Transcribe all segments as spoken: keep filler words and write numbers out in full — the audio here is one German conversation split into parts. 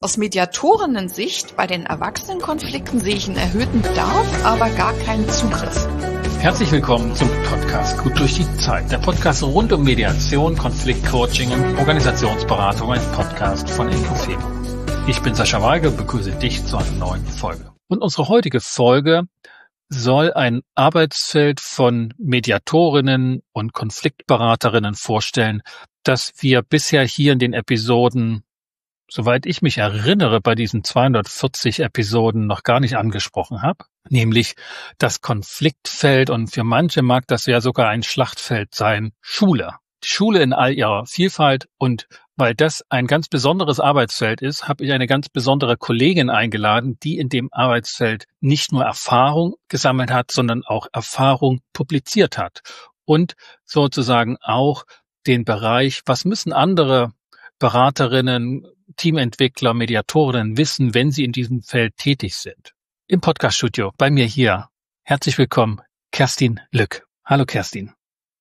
Aus Mediatorinnen-Sicht bei den Erwachsenenkonflikten sehe ich einen erhöhten Bedarf, aber gar keinen Zugriff. Herzlich willkommen zum Podcast Gut durch die Zeit. Der Podcast rund um Mediation, Konfliktcoaching und Organisationsberatung, ein Podcast von Inkofemo. Ich bin Sascha Weige und begrüße dich zu einer neuen Folge. Und unsere heutige Folge soll ein Arbeitsfeld von Mediatorinnen und Konfliktberaterinnen vorstellen, das wir bisher hier in den Episoden, soweit ich mich erinnere, bei diesen zweihundertvierzig Episoden noch gar nicht angesprochen habe, nämlich das Konfliktfeld, und für manche mag das ja sogar ein Schlachtfeld sein, Schule. Die Schule in all ihrer Vielfalt, und weil das ein ganz besonderes Arbeitsfeld ist, habe ich eine ganz besondere Kollegin eingeladen, die in dem Arbeitsfeld nicht nur Erfahrung gesammelt hat, sondern auch Erfahrung publiziert hat und sozusagen auch den Bereich, was müssen andere Beraterinnen, Teamentwickler, Mediatorinnen wissen, wenn sie in diesem Feld tätig sind. Im Podcaststudio bei mir hier. Herzlich willkommen, Kerstin Lück. Hallo Kerstin.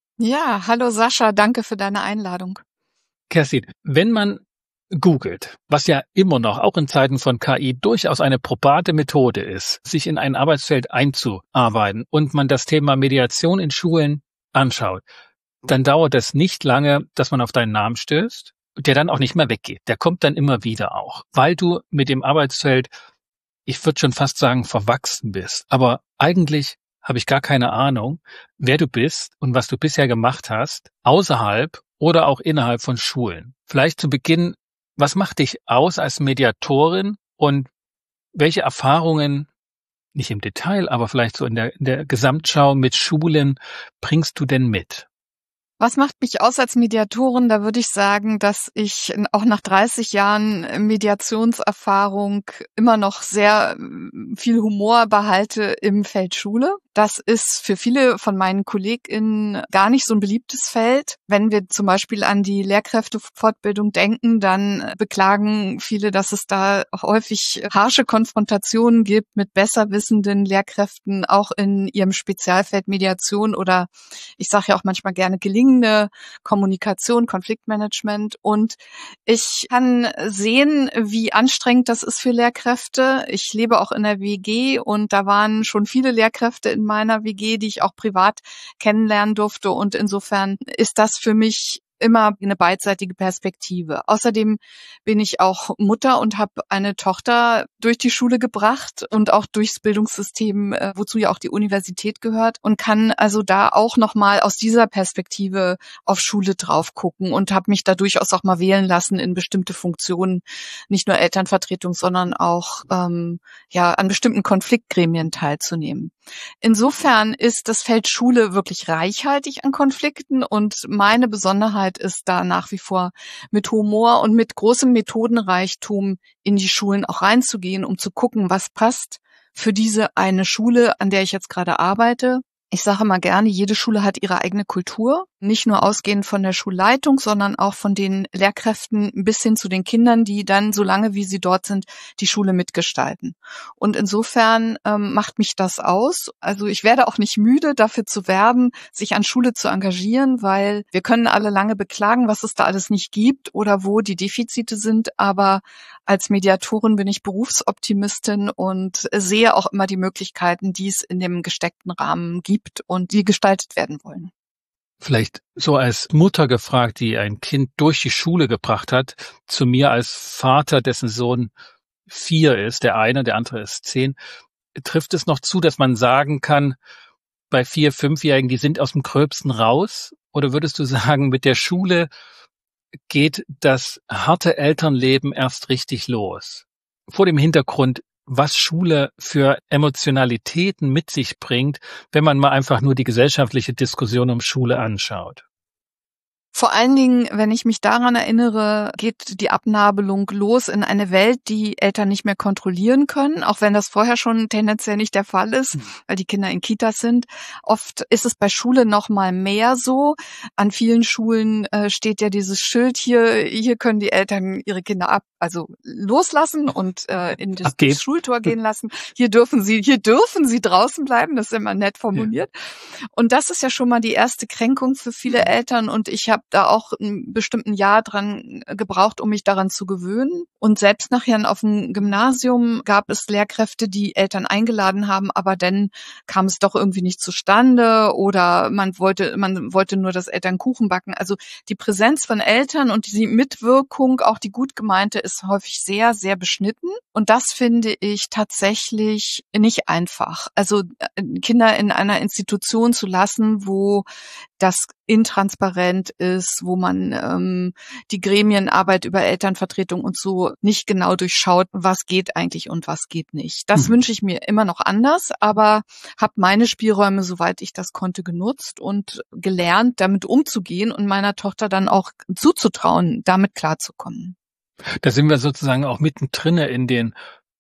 Ja, hallo Sascha, danke für deine Einladung. Kerstin, wenn man googelt, was ja immer noch, auch in Zeiten von K I, durchaus eine probate Methode ist, sich in ein Arbeitsfeld einzuarbeiten, und man das Thema Mediation in Schulen anschaut, dann dauert es nicht lange, dass man auf deinen Namen stößt, der dann auch nicht mehr weggeht. Der kommt dann immer wieder auch, weil du mit dem Arbeitsfeld, ich würde schon fast sagen, verwachsen bist. Aber eigentlich habe ich gar keine Ahnung, wer du bist und was du bisher gemacht hast, außerhalb oder auch innerhalb von Schulen. Vielleicht zu Beginn, was macht dich aus als Mediatorin und welche Erfahrungen, nicht im Detail, aber vielleicht so in der, in der Gesamtschau mit Schulen, bringst du denn mit? Was macht mich aus als Mediatorin? Da würde ich sagen, dass ich auch nach dreißig Jahren Mediationserfahrung immer noch sehr viel Humor behalte im Feld Schule. Das ist für viele von meinen KollegInnen gar nicht so ein beliebtes Feld. Wenn wir zum Beispiel an die Lehrkräftefortbildung denken, dann beklagen viele, dass es da häufig harsche Konfrontationen gibt mit besser wissenden Lehrkräften, auch in ihrem Spezialfeld Mediation oder, ich sage ja auch manchmal gerne, gelingende Kommunikation, Konfliktmanagement. Und ich kann sehen, wie anstrengend das ist für Lehrkräfte. Ich lebe auch in der W G und da waren schon viele Lehrkräfte in meiner W G, die ich auch privat kennenlernen durfte. Und insofern ist das für mich immer eine beidseitige Perspektive. Außerdem bin ich auch Mutter und habe eine Tochter durch die Schule gebracht und auch durchs Bildungssystem, wozu ja auch die Universität gehört, und kann also da auch nochmal aus dieser Perspektive auf Schule drauf gucken und habe mich da durchaus auch mal wählen lassen in bestimmte Funktionen, nicht nur Elternvertretung, sondern auch ähm, ja an bestimmten Konfliktgremien teilzunehmen. Insofern ist das Feld Schule wirklich reichhaltig an Konflikten, und meine Besonderheit ist da nach wie vor mit Humor und mit großem Methodenreichtum in die Schulen auch reinzugehen, um zu gucken, was passt für diese eine Schule, an der ich jetzt gerade arbeite. Ich sage mal gerne, jede Schule hat ihre eigene Kultur, nicht nur ausgehend von der Schulleitung, sondern auch von den Lehrkräften bis hin zu den Kindern, die dann, solange wie sie dort sind, die Schule mitgestalten. Und insofern ähm, macht mich das aus. Also ich werde auch nicht müde, dafür zu werben, sich an Schule zu engagieren, weil wir können alle lange beklagen, was es da alles nicht gibt oder wo die Defizite sind, aber als Mediatorin bin ich Berufsoptimistin und sehe auch immer die Möglichkeiten, die es in dem gesteckten Rahmen gibt und die gestaltet werden wollen. Vielleicht so als Mutter gefragt, die ein Kind durch die Schule gebracht hat, zu mir als Vater, dessen Sohn vier ist, der eine, der andere ist zehn, trifft es noch zu, dass man sagen kann, bei vier-, fünfjährigen, die sind aus dem Gröbsten raus? Oder würdest du sagen, mit der Schule geht das harte Elternleben erst richtig los? Vor dem Hintergrund, was Schule für Emotionalitäten mit sich bringt, wenn man mal einfach nur die gesellschaftliche Diskussion um Schule anschaut. Vor allen Dingen, wenn ich mich daran erinnere, geht die Abnabelung los in eine Welt, die Eltern nicht mehr kontrollieren können, auch wenn das vorher schon tendenziell nicht der Fall ist, weil die Kinder in Kitas sind. Oft ist es bei Schule noch mal mehr so. An vielen Schulen äh, steht ja dieses Schild hier, hier können die Eltern ihre Kinder ab, also loslassen und äh, in das Okay. Schultor gehen lassen. Hier dürfen Sie, hier dürfen Sie draußen bleiben. Das ist immer nett formuliert. Ja. Und das ist ja schon mal die erste Kränkung für viele Eltern. Und ich habe da auch ein bestimmten Jahr dran gebraucht, um mich daran zu gewöhnen. Und selbst nachher auf dem Gymnasium gab es Lehrkräfte, die Eltern eingeladen haben, aber dann kam es doch irgendwie nicht zustande oder man wollte, man wollte nur, dass Eltern Kuchen backen. Also die Präsenz von Eltern und die Mitwirkung, auch die gut gemeinte, ist häufig sehr, sehr beschnitten. Und das finde ich tatsächlich nicht einfach. Also Kinder in einer Institution zu lassen, wo das intransparent ist, wo man ähm, die Gremienarbeit über Elternvertretung und so nicht genau durchschaut, was geht eigentlich und was geht nicht. Das mhm. wünsche ich mir immer noch anders, aber habe meine Spielräume, soweit ich das konnte, genutzt und gelernt, damit umzugehen und meiner Tochter dann auch zuzutrauen, damit klarzukommen. Da sind wir sozusagen auch mittendrin in den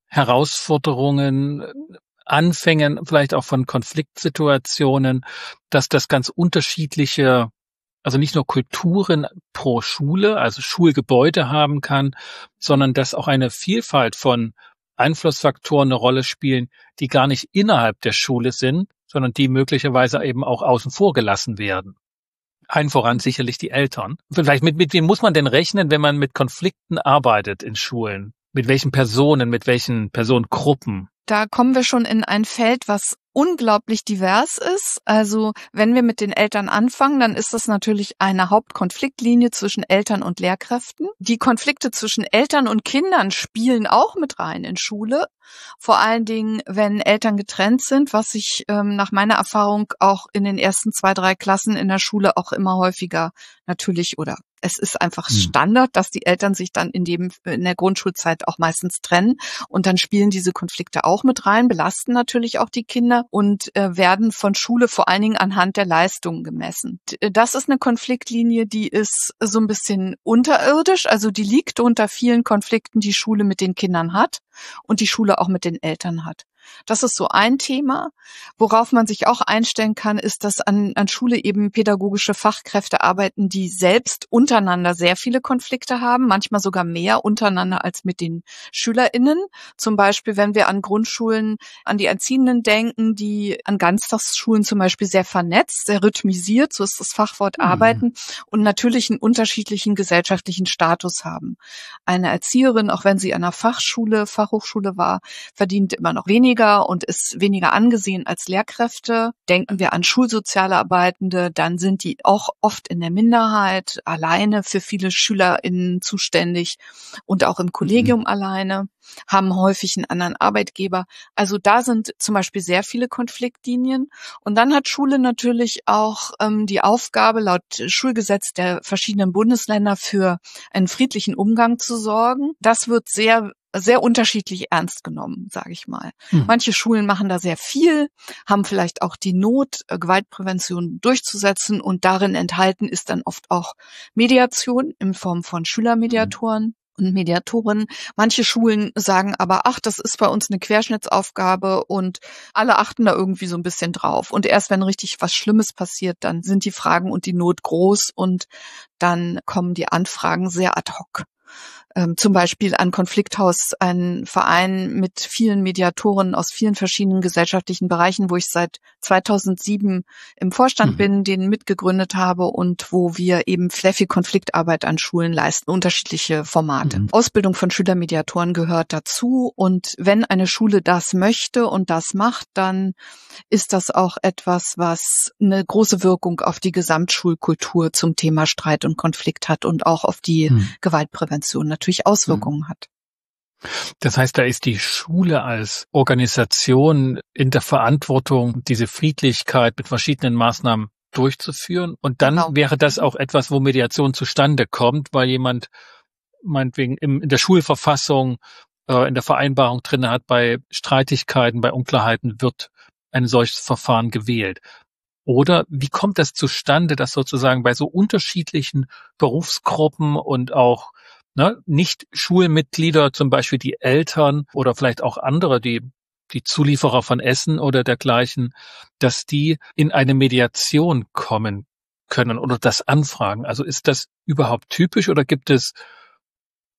Herausforderungen, Anfängen, vielleicht auch von Konfliktsituationen, dass das ganz unterschiedliche, also nicht nur Kulturen pro Schule, also Schulgebäude haben kann, sondern dass auch eine Vielfalt von Einflussfaktoren eine Rolle spielen, die gar nicht innerhalb der Schule sind, sondern die möglicherweise eben auch außen vor gelassen werden. Allen voran sicherlich die Eltern. Vielleicht mit, mit wem muss man denn rechnen, wenn man mit Konflikten arbeitet in Schulen? Mit welchen Personen, mit welchen Personengruppen? Da kommen wir schon in ein Feld, was unglaublich divers ist. Also wenn wir mit den Eltern anfangen, dann ist das natürlich eine Hauptkonfliktlinie zwischen Eltern und Lehrkräften. Die Konflikte zwischen Eltern und Kindern spielen auch mit rein in Schule. Vor allen Dingen, wenn Eltern getrennt sind, was sich ähm, nach meiner Erfahrung auch in den ersten zwei, drei Klassen in der Schule auch immer häufiger natürlich oder es ist einfach hm. Standard, dass die Eltern sich dann in dem in der Grundschulzeit auch meistens trennen und dann spielen diese Konflikte auch mit rein, belasten natürlich auch die Kinder und äh, werden von Schule vor allen Dingen anhand der Leistungen gemessen. Das ist eine Konfliktlinie, die ist so ein bisschen unterirdisch, also die liegt unter vielen Konflikten, die Schule mit den Kindern hat und die Schule auch mit den Eltern hat. Das ist so ein Thema. Worauf man sich auch einstellen kann, ist, dass an, an Schule eben pädagogische Fachkräfte arbeiten, die selbst untereinander sehr viele Konflikte haben, manchmal sogar mehr untereinander als mit den SchülerInnen. Zum Beispiel, wenn wir an Grundschulen, an die Erziehenden denken, die an Ganztagsschulen zum Beispiel sehr vernetzt, sehr rhythmisiert, so ist das Fachwort mhm. arbeiten und natürlich einen unterschiedlichen gesellschaftlichen Status haben. Eine Erzieherin, auch wenn sie an einer Fachschule, Fachhochschule war, verdient immer noch weniger und ist weniger angesehen als Lehrkräfte. Denken wir an Schulsozialarbeitende, dann sind die auch oft in der Minderheit, alleine für viele SchülerInnen zuständig und auch im Kollegium mhm. alleine, haben häufig einen anderen Arbeitgeber. Also da sind zum Beispiel sehr viele Konfliktlinien. Und dann hat Schule natürlich auch ähm, die Aufgabe, laut Schulgesetz der verschiedenen Bundesländer für einen friedlichen Umgang zu sorgen. Das wird sehr sehr unterschiedlich ernst genommen, sage ich mal. Hm. Manche Schulen machen da sehr viel, haben vielleicht auch die Not, Gewaltprävention durchzusetzen und darin enthalten ist dann oft auch Mediation in Form von Schülermediatoren. Hm. und Mediatoren. Manche Schulen sagen aber, ach, das ist bei uns eine Querschnittsaufgabe und alle achten da irgendwie so ein bisschen drauf. Und erst wenn richtig was Schlimmes passiert, dann sind die Fragen und die Not groß und dann kommen die Anfragen sehr ad hoc. Ähm, zum Beispiel an Konflikthaus, ein Verein mit vielen Mediatoren aus vielen verschiedenen gesellschaftlichen Bereichen, wo ich seit zweitausendsieben im Vorstand mhm. bin, den mitgegründet habe und wo wir eben sehr viel Konfliktarbeit an Schulen leisten, unterschiedliche Formate. Mhm. Ausbildung von Schülermediatoren gehört dazu und wenn eine Schule das möchte und das macht, dann ist das auch etwas, was eine große Wirkung auf die Gesamtschulkultur zum Thema Streit und Konflikt hat und auch auf die mhm. Gewaltprävention natürlich Auswirkungen hat. Das heißt, da ist die Schule als Organisation in der Verantwortung, diese Friedlichkeit mit verschiedenen Maßnahmen durchzuführen. Und dann genau. wäre das auch etwas, wo Mediation zustande kommt, weil jemand meinetwegen in der Schulverfassung, äh, in der Vereinbarung drin hat, bei Streitigkeiten, bei Unklarheiten wird ein solches Verfahren gewählt. Oder wie kommt das zustande, dass sozusagen bei so unterschiedlichen Berufsgruppen und auch ne, nicht Schulmitglieder, zum Beispiel die Eltern oder vielleicht auch andere, die die Zulieferer von Essen oder dergleichen, dass die in eine Mediation kommen können oder das anfragen? Also ist das überhaupt typisch oder gibt es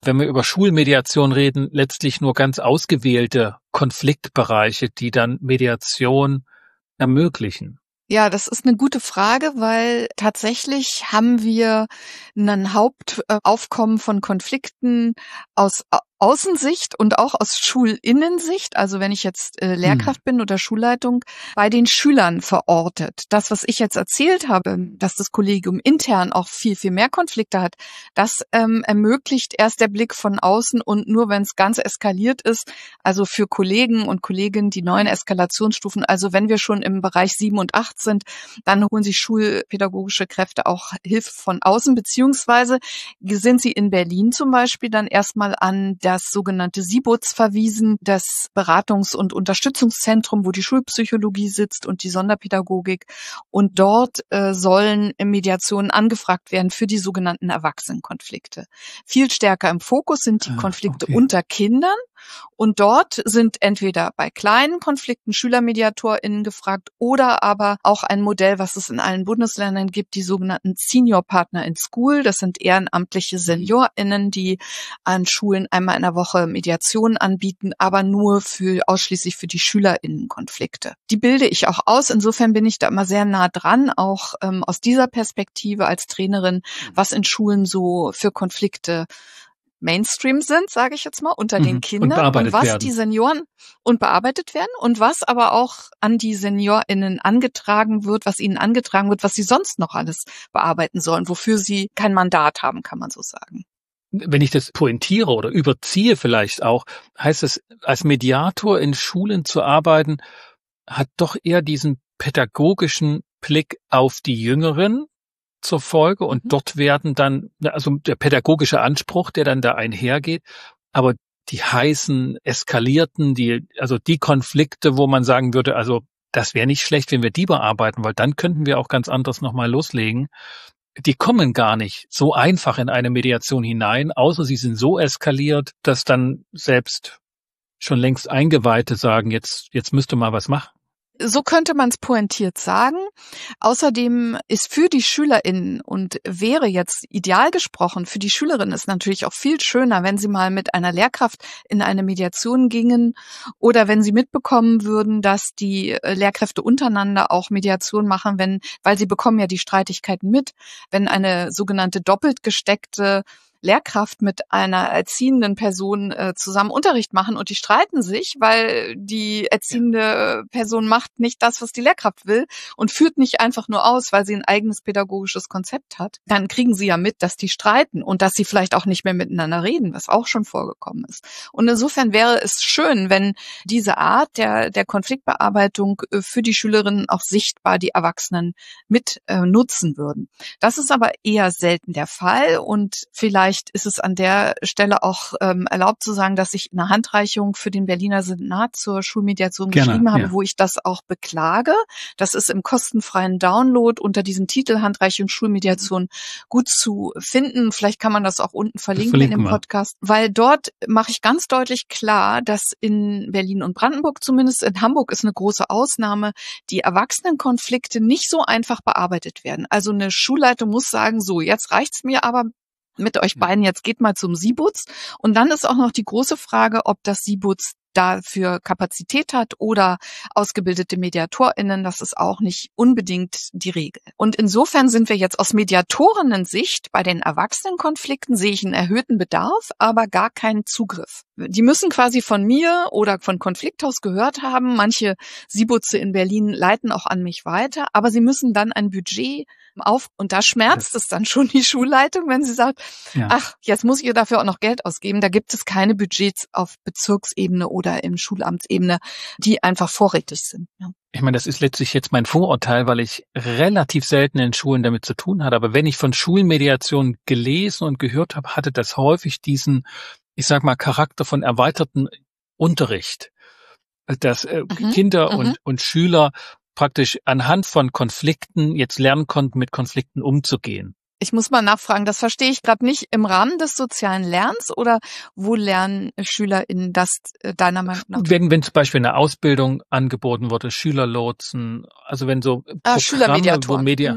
wenn wir über Schulmediation reden, letztlich nur ganz ausgewählte Konfliktbereiche, die dann Mediation ermöglichen? Ja, das ist eine gute Frage, weil tatsächlich haben wir ein Hauptaufkommen von Konflikten aus Außensicht und auch aus Schulinnensicht, also wenn ich jetzt äh, Lehrkraft hm. bin oder Schulleitung, bei den Schülern verortet. Das, was ich jetzt erzählt habe, dass das Kollegium intern auch viel, viel mehr Konflikte hat, das ähm, ermöglicht erst der Blick von außen und nur wenn es ganz eskaliert ist, also für Kollegen und Kolleginnen die neuen Eskalationsstufen, also wenn wir schon im Bereich sieben und acht sind, dann holen sich schulpädagogische Kräfte auch Hilfe von außen, beziehungsweise sind sie in Berlin zum Beispiel dann erstmal an der das sogenannte SIBUZ verwiesen, das Beratungs- und Unterstützungszentrum, wo die Schulpsychologie sitzt und die Sonderpädagogik. Und dort äh, sollen Mediationen angefragt werden für die sogenannten Erwachsenenkonflikte. Viel stärker im Fokus sind die Konflikte okay. unter Kindern. Und dort sind entweder bei kleinen Konflikten SchülermediatorInnen gefragt oder aber auch ein Modell, was es in allen Bundesländern gibt, die sogenannten Senior Partner in School. Das sind ehrenamtliche SeniorInnen, die an Schulen einmal in der Woche Mediationen anbieten, aber nur für ausschließlich für die SchülerInnenkonflikte. Die bilde ich auch aus. Insofern bin ich da immer sehr nah dran, auch ähm, aus dieser Perspektive als Trainerin, was in Schulen so für Konflikte Mainstream sind, sage ich jetzt mal, unter mhm. den Kindern und, bearbeitet und was werden. die Senioren und bearbeitet werden und was aber auch an die SeniorInnen angetragen wird, was ihnen angetragen wird, was sie sonst noch alles bearbeiten sollen, wofür sie kein Mandat haben, kann man so sagen. Wenn ich das pointiere oder überziehe vielleicht auch, heißt es, als Mediator in Schulen zu arbeiten, hat doch eher diesen pädagogischen Blick auf die Jüngeren zur Folge und mhm. dort werden dann, also der pädagogische Anspruch, der dann da einhergeht, aber die heißen, eskalierten, die, also die Konflikte, wo man sagen würde, also das wäre nicht schlecht, wenn wir die bearbeiten, weil dann könnten wir auch ganz anders nochmal loslegen. Die kommen gar nicht so einfach in eine Mediation hinein, außer sie sind so eskaliert, dass dann selbst schon längst Eingeweihte sagen, jetzt, jetzt müsste mal was machen. So könnte man es pointiert sagen. Außerdem ist für die SchülerInnen und wäre jetzt ideal gesprochen, für die Schülerinnen ist natürlich auch viel schöner, wenn sie mal mit einer Lehrkraft in eine Mediation gingen oder wenn sie mitbekommen würden, dass die Lehrkräfte untereinander auch Mediation machen, wenn, weil sie bekommen ja die Streitigkeiten mit, wenn eine sogenannte doppelt gesteckte Lehrkraft mit einer erziehenden Person äh, zusammen Unterricht machen und die streiten sich, weil die erziehende Person macht nicht das, was die Lehrkraft will und führt nicht einfach nur aus, weil sie ein eigenes pädagogisches Konzept hat, dann kriegen sie ja mit, dass die streiten und dass sie vielleicht auch nicht mehr miteinander reden, was auch schon vorgekommen ist. Und insofern wäre es schön, wenn diese Art der, der Konfliktbearbeitung äh, für die Schülerinnen auch sichtbar die Erwachsenen mit äh, nutzen würden. Das ist aber eher selten der Fall und vielleicht Vielleicht ist es an der Stelle auch ähm, erlaubt zu sagen, dass ich eine Handreichung für den Berliner Senat zur Schulmediation Gerne, geschrieben habe, ja. wo ich das auch beklage. Das ist im kostenfreien Download unter diesem Titel Handreichung Schulmediation gut zu finden. Vielleicht kann man das auch unten verlinken in dem Podcast, weil dort mache ich ganz deutlich klar, dass in Berlin und Brandenburg zumindest, in Hamburg ist eine große Ausnahme, die Erwachsenenkonflikte nicht so einfach bearbeitet werden. Also eine Schulleitung muss sagen, so, jetzt reicht's mir aber mit euch beiden, jetzt geht mal zum SIBUZ. Und dann ist auch noch die große Frage, ob das SIBUZ dafür Kapazität hat oder ausgebildete MediatorInnen. Das ist auch nicht unbedingt die Regel. Und insofern sind wir jetzt aus Mediatorinnen-Sicht bei den Erwachsenenkonflikten, sehe ich einen erhöhten Bedarf, aber gar keinen Zugriff. Die müssen quasi von mir oder von Konflikthaus gehört haben. Manche SIBUZe in Berlin leiten auch an mich weiter, aber sie müssen dann ein Budget auf, und da schmerzt es dann schon die Schulleitung, wenn sie sagt, ja. ach, jetzt muss ich dafür auch noch Geld ausgeben. Da gibt es keine Budgets auf Bezirksebene oder im Schulamtsebene, die einfach vorrätig sind. Ja. Ich meine, das ist letztlich jetzt mein Vorurteil, weil ich relativ selten in Schulen damit zu tun hatte. Aber wenn ich von Schulmediation gelesen und gehört habe, hatte das häufig diesen, ich sag mal, Charakter von erweiterten Unterricht. Dass äh, mhm. Kinder mhm. und, und Schüler praktisch anhand von Konflikten jetzt lernen konnten, mit Konflikten umzugehen. Ich muss mal nachfragen, das verstehe ich gerade nicht. Im Rahmen des sozialen Lernens oder wo lernen SchülerInnen das äh, deiner Meinung nach? Wenn, wenn zum Beispiel eine Ausbildung angeboten wurde, Schülerlotsen, also wenn so ah, Programme, wo Media, mhm.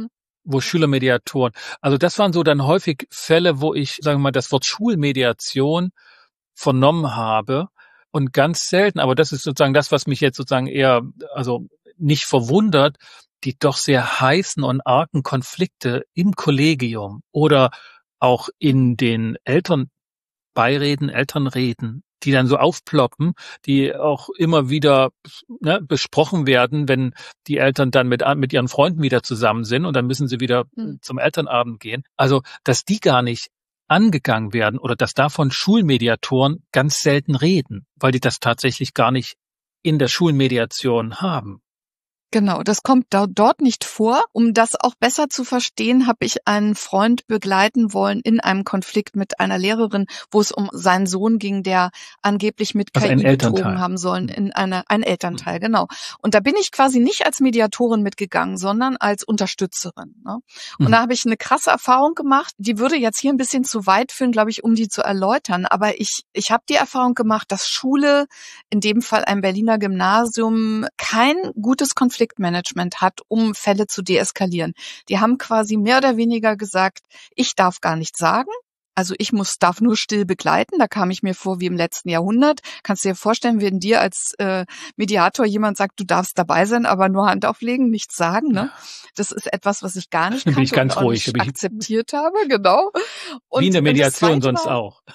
wo Schülermediatoren, also das waren so dann häufig Fälle, wo ich, sagen wir mal, das Wort Schulmediation vernommen habe und ganz selten, aber das ist sozusagen das, was mich jetzt sozusagen eher, also nicht verwundert, die doch sehr heißen und argen Konflikte im Kollegium oder auch in den Elternbeiräten, Elternräten, die dann so aufploppen, die auch immer wieder ne, besprochen werden, wenn die Eltern dann mit, mit ihren Freunden wieder zusammen sind und dann müssen sie wieder mhm. zum Elternabend gehen. Also, dass die gar nicht angegangen werden oder dass davon Schulmediatoren ganz selten reden, weil die das tatsächlich gar nicht in der Schulmediation haben. Genau, das kommt da, dort nicht vor. Um das auch besser zu verstehen, habe ich einen Freund begleiten wollen in einem Konflikt mit einer Lehrerin, wo es um seinen Sohn ging, der angeblich mit also K I betrogen haben sollen in einer ein Elternteil, genau. Und da bin ich quasi nicht als Mediatorin mitgegangen, sondern als Unterstützerin. Ne? Und mhm. da habe ich eine krasse Erfahrung gemacht. Die würde jetzt hier ein bisschen zu weit führen, glaube ich, um die zu erläutern. Aber ich ich habe die Erfahrung gemacht, dass Schule, in dem Fall ein Berliner Gymnasium, kein gutes Konflikt Konfliktmanagement hat, um Fälle zu deeskalieren. Die haben quasi mehr oder weniger gesagt, ich darf gar nichts sagen. Also ich muss, darf nur still begleiten. Da kam ich mir vor wie im letzten Jahrhundert. Kannst du dir vorstellen, wenn dir als äh, Mediator jemand sagt, du darfst dabei sein, aber nur Hand auflegen, nichts sagen. Ne? Das ist etwas, was ich gar nicht kannte bin ich ganz und auch ruhig, nicht akzeptiert habe. Genau. Und wie in der Mediation sonst war, auch.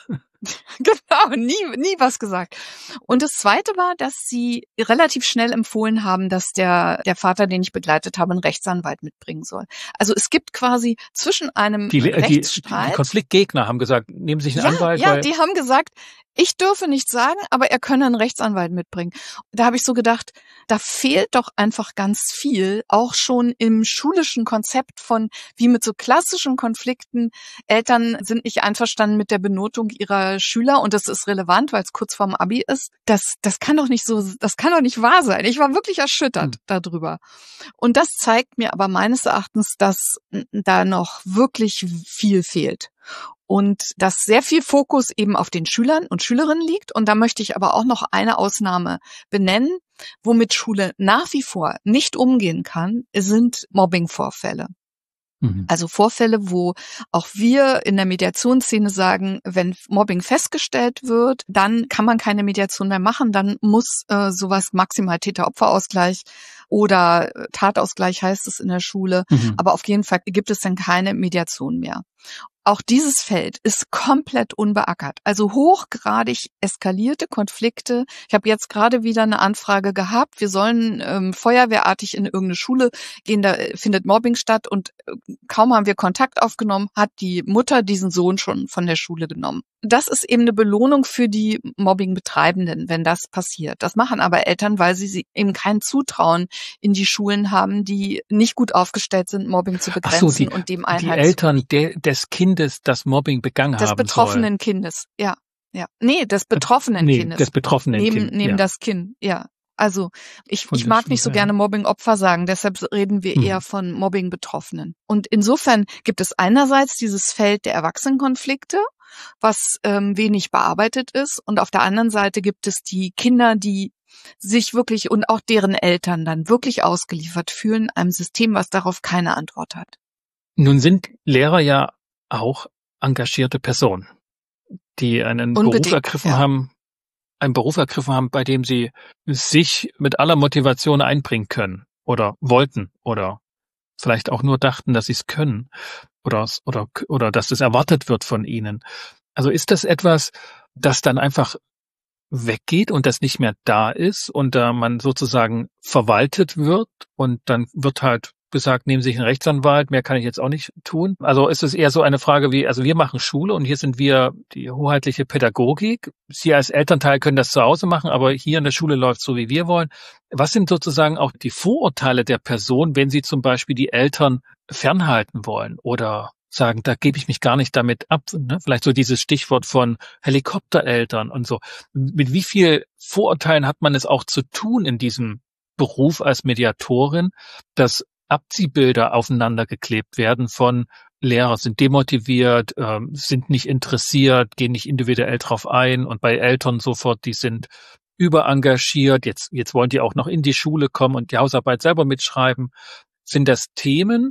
Genau, nie, nie was gesagt. Und das Zweite war, dass sie relativ schnell empfohlen haben, dass der, der Vater, den ich begleitet habe, einen Rechtsanwalt mitbringen soll. Also es gibt quasi zwischen einem die, Rechtsstreit. Die, die Konfliktgegner haben gesagt, nehmen Sie sich einen ja, Anwalt. Ja, weil die haben gesagt, ich dürfe nichts sagen, aber er könne einen Rechtsanwalt mitbringen. Da habe ich so gedacht, da fehlt doch einfach ganz viel, auch schon im schulischen Konzept von, wie mit so klassischen Konflikten, Eltern sind nicht einverstanden mit der Benotung ihrer Schüler und das ist relevant, weil es kurz vorm Abi ist. Das, das kann doch nicht so, das kann doch nicht wahr sein. Ich war wirklich erschüttert mhm. darüber. Und das zeigt mir aber meines Erachtens, dass da noch wirklich viel fehlt. Und dass sehr viel Fokus eben auf den Schülern und Schülerinnen liegt. Und da möchte ich aber auch noch eine Ausnahme benennen, womit Schule nach wie vor nicht umgehen kann, sind Mobbing-Vorfälle. Mhm. Also Vorfälle, wo auch wir in der Mediationsszene sagen, wenn Mobbing festgestellt wird, dann kann man keine Mediation mehr machen, dann muss äh, sowas maximal Täter-Opfer-Ausgleich oder Tatausgleich heißt es in der Schule, mhm. aber auf jeden Fall gibt es dann keine Mediation mehr. Auch dieses Feld ist komplett unbeackert. Also hochgradig eskalierte Konflikte. Ich habe jetzt gerade wieder eine Anfrage gehabt. Wir sollen ähm, feuerwehrartig in irgendeine Schule gehen. Da findet Mobbing statt. Und äh, kaum haben wir Kontakt aufgenommen, hat die Mutter diesen Sohn schon von der Schule genommen. Das ist eben eine Belohnung für die Mobbing-Betreibenden, wenn das passiert. Das machen aber Eltern, weil sie eben kein Zutrauen in die Schulen haben, die nicht gut aufgestellt sind, Mobbing zu begrenzen. Ach so, die, und dem Einhalt die Eltern de, des Kindes, das Mobbing begangen des haben Des betroffenen soll. Kindes, ja. ja. Nee, des betroffenen nee, Kindes. des betroffenen neben, Kindes. Neben ja. das Kind, ja. Also ich, ich mag nicht so gerne Mobbing-Opfer sagen, deshalb reden wir hm. eher von Mobbing-Betroffenen. Und insofern gibt es einerseits dieses Feld der Erwachsenenkonflikte, was ähm, wenig bearbeitet ist. Und auf der anderen Seite gibt es die Kinder, die sich wirklich und auch deren Eltern dann wirklich ausgeliefert fühlen, einem System, was darauf keine Antwort hat. Nun sind Lehrer ja auch engagierte Personen, die einen Unbedingt, Beruf ergriffen ja. haben, einen Beruf ergriffen haben, bei dem sie sich mit aller Motivation einbringen können oder wollten oder vielleicht auch nur dachten, dass sie es können oder, oder, oder dass es erwartet wird von ihnen. Also ist das etwas, das dann einfach weggeht und das nicht mehr da ist und da man sozusagen verwaltet wird und dann wird halt gesagt, nehmen Sie sich einen Rechtsanwalt, mehr kann ich jetzt auch nicht tun. Also ist es eher so eine Frage wie, also wir machen Schule und hier sind wir die hoheitliche Pädagogik. Sie als Elternteil können das zu Hause machen, aber hier in der Schule läuft so, wie wir wollen. Was sind sozusagen auch die Vorurteile der Person, wenn sie zum Beispiel die Eltern fernhalten wollen oder sagen, da gebe ich mich gar nicht damit ab. Ne? Vielleicht so dieses Stichwort von Helikoptereltern und so. Mit wie viel Vorurteilen hat man es auch zu tun in diesem Beruf als Mediatorin, dass Abziehbilder aufeinander geklebt werden von Lehrer sind demotiviert, äh, sind nicht interessiert, gehen nicht individuell drauf ein und bei Eltern sofort, die sind überengagiert, jetzt, jetzt wollen die auch noch in die Schule kommen und die Hausarbeit selber mitschreiben. Sind das Themen,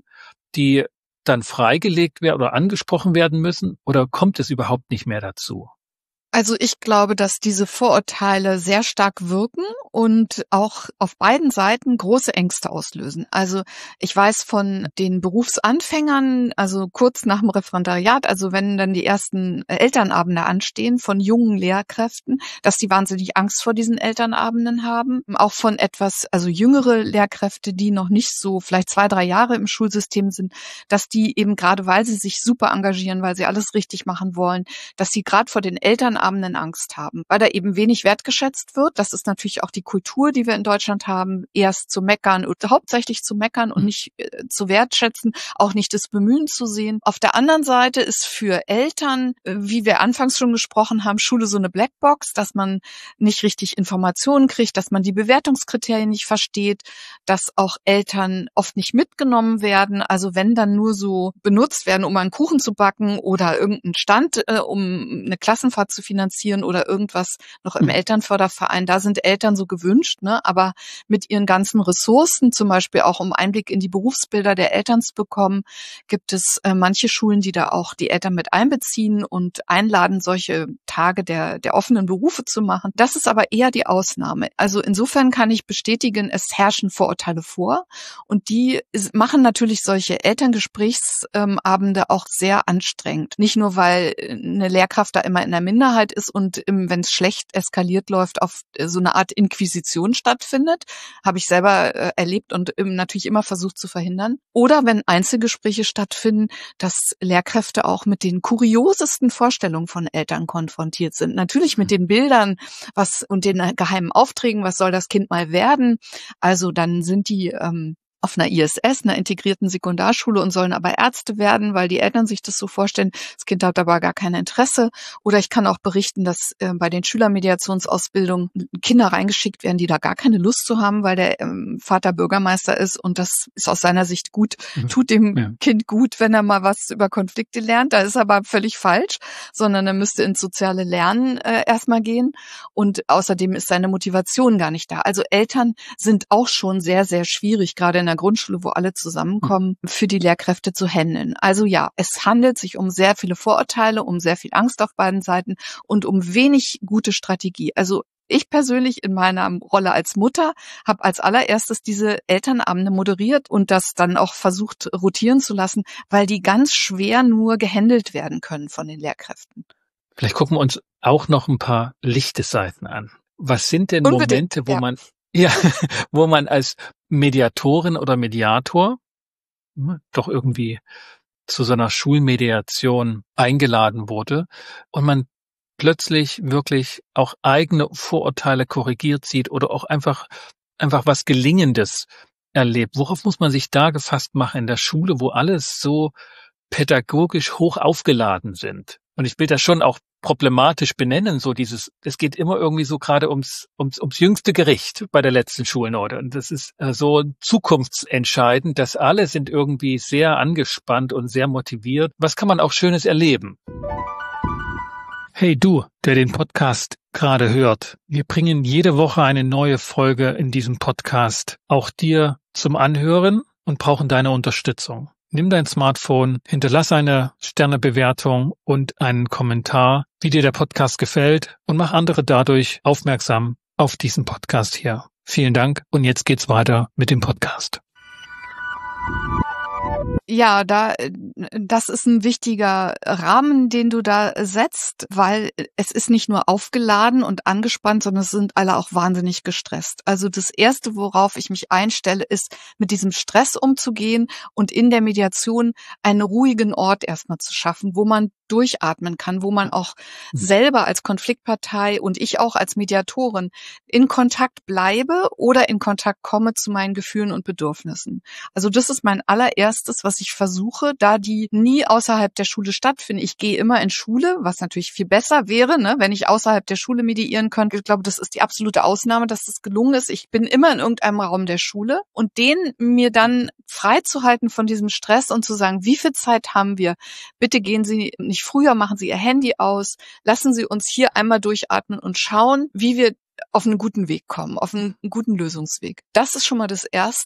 die dann freigelegt werden oder angesprochen werden müssen? Oder kommt es überhaupt nicht mehr dazu? Also ich glaube, dass diese Vorurteile sehr stark wirken und auch auf beiden Seiten große Ängste auslösen. Also ich weiß von den Berufsanfängern, also kurz nach dem Referendariat, also wenn dann die ersten Elternabende anstehen von jungen Lehrkräften, dass die wahnsinnig Angst vor diesen Elternabenden haben. Auch von etwas, also jüngere Lehrkräfte, die noch nicht so vielleicht zwei, drei Jahre im Schulsystem sind, dass die eben gerade, weil sie sich super engagieren, weil sie alles richtig machen wollen, dass sie gerade vor den Elternabenden Angst haben, weil da eben wenig wertgeschätzt wird. Das ist natürlich auch die Kultur, die wir in Deutschland haben, erst zu meckern und hauptsächlich zu meckern und nicht äh, zu wertschätzen, auch nicht das Bemühen zu sehen. Auf der anderen Seite ist für Eltern, äh, wie wir anfangs schon gesprochen haben, Schule so eine Blackbox, dass man nicht richtig Informationen kriegt, dass man die Bewertungskriterien nicht versteht, dass auch Eltern oft nicht mitgenommen werden. Also wenn dann nur so benutzt werden, um einen Kuchen zu backen oder irgendeinen Stand, äh, um eine Klassenfahrt zu finanzieren oder irgendwas noch im Elternförderverein. Da sind Eltern so gewünscht, ne? Aber mit ihren ganzen Ressourcen, zum Beispiel auch um Einblick in die Berufsbilder der Eltern zu bekommen, gibt es äh, manche Schulen, die da auch die Eltern mit einbeziehen und einladen, solche Tage der, der offenen Berufe zu machen. Das ist aber eher die Ausnahme. Also insofern kann ich bestätigen, es herrschen Vorurteile vor und die machen natürlich solche Elterngesprächsabende auch sehr anstrengend. Nicht nur, weil eine Lehrkraft da immer in der Minderheit ist und wenn es schlecht eskaliert läuft, auf so eine Art Inquisition stattfindet. Habe ich selber äh, erlebt und ähm, natürlich immer versucht zu verhindern. Oder wenn Einzelgespräche stattfinden, dass Lehrkräfte auch mit den kuriosesten Vorstellungen von Eltern konfrontiert sind. Natürlich mit den Bildern was und den geheimen Aufträgen, was soll das Kind mal werden. Also dann sind die ähm, auf einer I S S, einer integrierten Sekundarschule und sollen aber Ärzte werden, weil die Eltern sich das so vorstellen. Das Kind hat aber gar kein Interesse. Oder ich kann auch berichten, dass äh, bei den Schülermediationsausbildungen Kinder reingeschickt werden, die da gar keine Lust zu haben, weil der ähm, Vater Bürgermeister ist und das ist aus seiner Sicht gut, tut dem ja. Kind gut, wenn er mal was über Konflikte lernt. Da ist aber völlig falsch, sondern er müsste ins soziale Lernen äh, erstmal gehen und außerdem ist seine Motivation gar nicht da. Also Eltern sind auch schon sehr, sehr schwierig, gerade in der Grundschule, wo alle zusammenkommen, für die Lehrkräfte zu handeln. Also ja, es handelt sich um sehr viele Vorurteile, um sehr viel Angst auf beiden Seiten und um wenig gute Strategie. Also ich persönlich in meiner Rolle als Mutter habe als allererstes diese Elternabende moderiert und das dann auch versucht rotieren zu lassen, weil die ganz schwer nur gehandelt werden können von den Lehrkräften. Vielleicht gucken wir uns auch noch ein paar lichte Seiten an. Was sind denn Unbedingt, Momente, wo ja. man Ja, wo man als Mediatorin oder Mediator doch irgendwie zu so einer Schulmediation eingeladen wurde und man plötzlich wirklich auch eigene Vorurteile korrigiert sieht oder auch einfach einfach was Gelingendes erlebt. Worauf muss man sich da gefasst machen in der Schule, wo alles so pädagogisch hoch aufgeladen sind? Und ich will das schon auch problematisch benennen, so dieses, es geht immer irgendwie so gerade ums, ums, ums jüngste Gericht bei der letzten Schulnote. Und das ist äh, so zukunftsentscheidend, dass alle sind irgendwie sehr angespannt und sehr motiviert. Was kann man auch Schönes erleben? Hey du, der den Podcast gerade hört. Wir bringen jede Woche eine neue Folge in diesem Podcast auch dir zum Anhören und brauchen deine Unterstützung. Nimm dein Smartphone, hinterlass eine Sternebewertung und einen Kommentar, wie dir der Podcast gefällt und mach andere dadurch aufmerksam auf diesen Podcast hier. Vielen Dank und jetzt geht's weiter mit dem Podcast. Ja, da, das ist ein wichtiger Rahmen, den du da setzt, weil es ist nicht nur aufgeladen und angespannt, sondern es sind alle auch wahnsinnig gestresst. Also das Erste, worauf ich mich einstelle, ist, mit diesem Stress umzugehen und in der Mediation einen ruhigen Ort erstmal zu schaffen, wo man durchatmen kann, wo man auch selber als Konfliktpartei und ich auch als Mediatorin in Kontakt bleibe oder in Kontakt komme zu meinen Gefühlen und Bedürfnissen. Also das ist mein allererstes, was ich versuche, da die nie außerhalb der Schule stattfinden. Ich gehe immer in Schule, was natürlich viel besser wäre, ne, wenn ich außerhalb der Schule mediieren könnte. Ich glaube, das ist die absolute Ausnahme, dass das gelungen ist. Ich bin immer in irgendeinem Raum der Schule und den mir dann freizuhalten von diesem Stress und zu sagen, wie viel Zeit haben wir? Bitte gehen Sie nicht früher, machen Sie Ihr Handy aus, lassen Sie uns hier einmal durchatmen und schauen, wie wir auf einen guten Weg kommen, auf einen guten Lösungsweg. Das ist schon mal das Erste.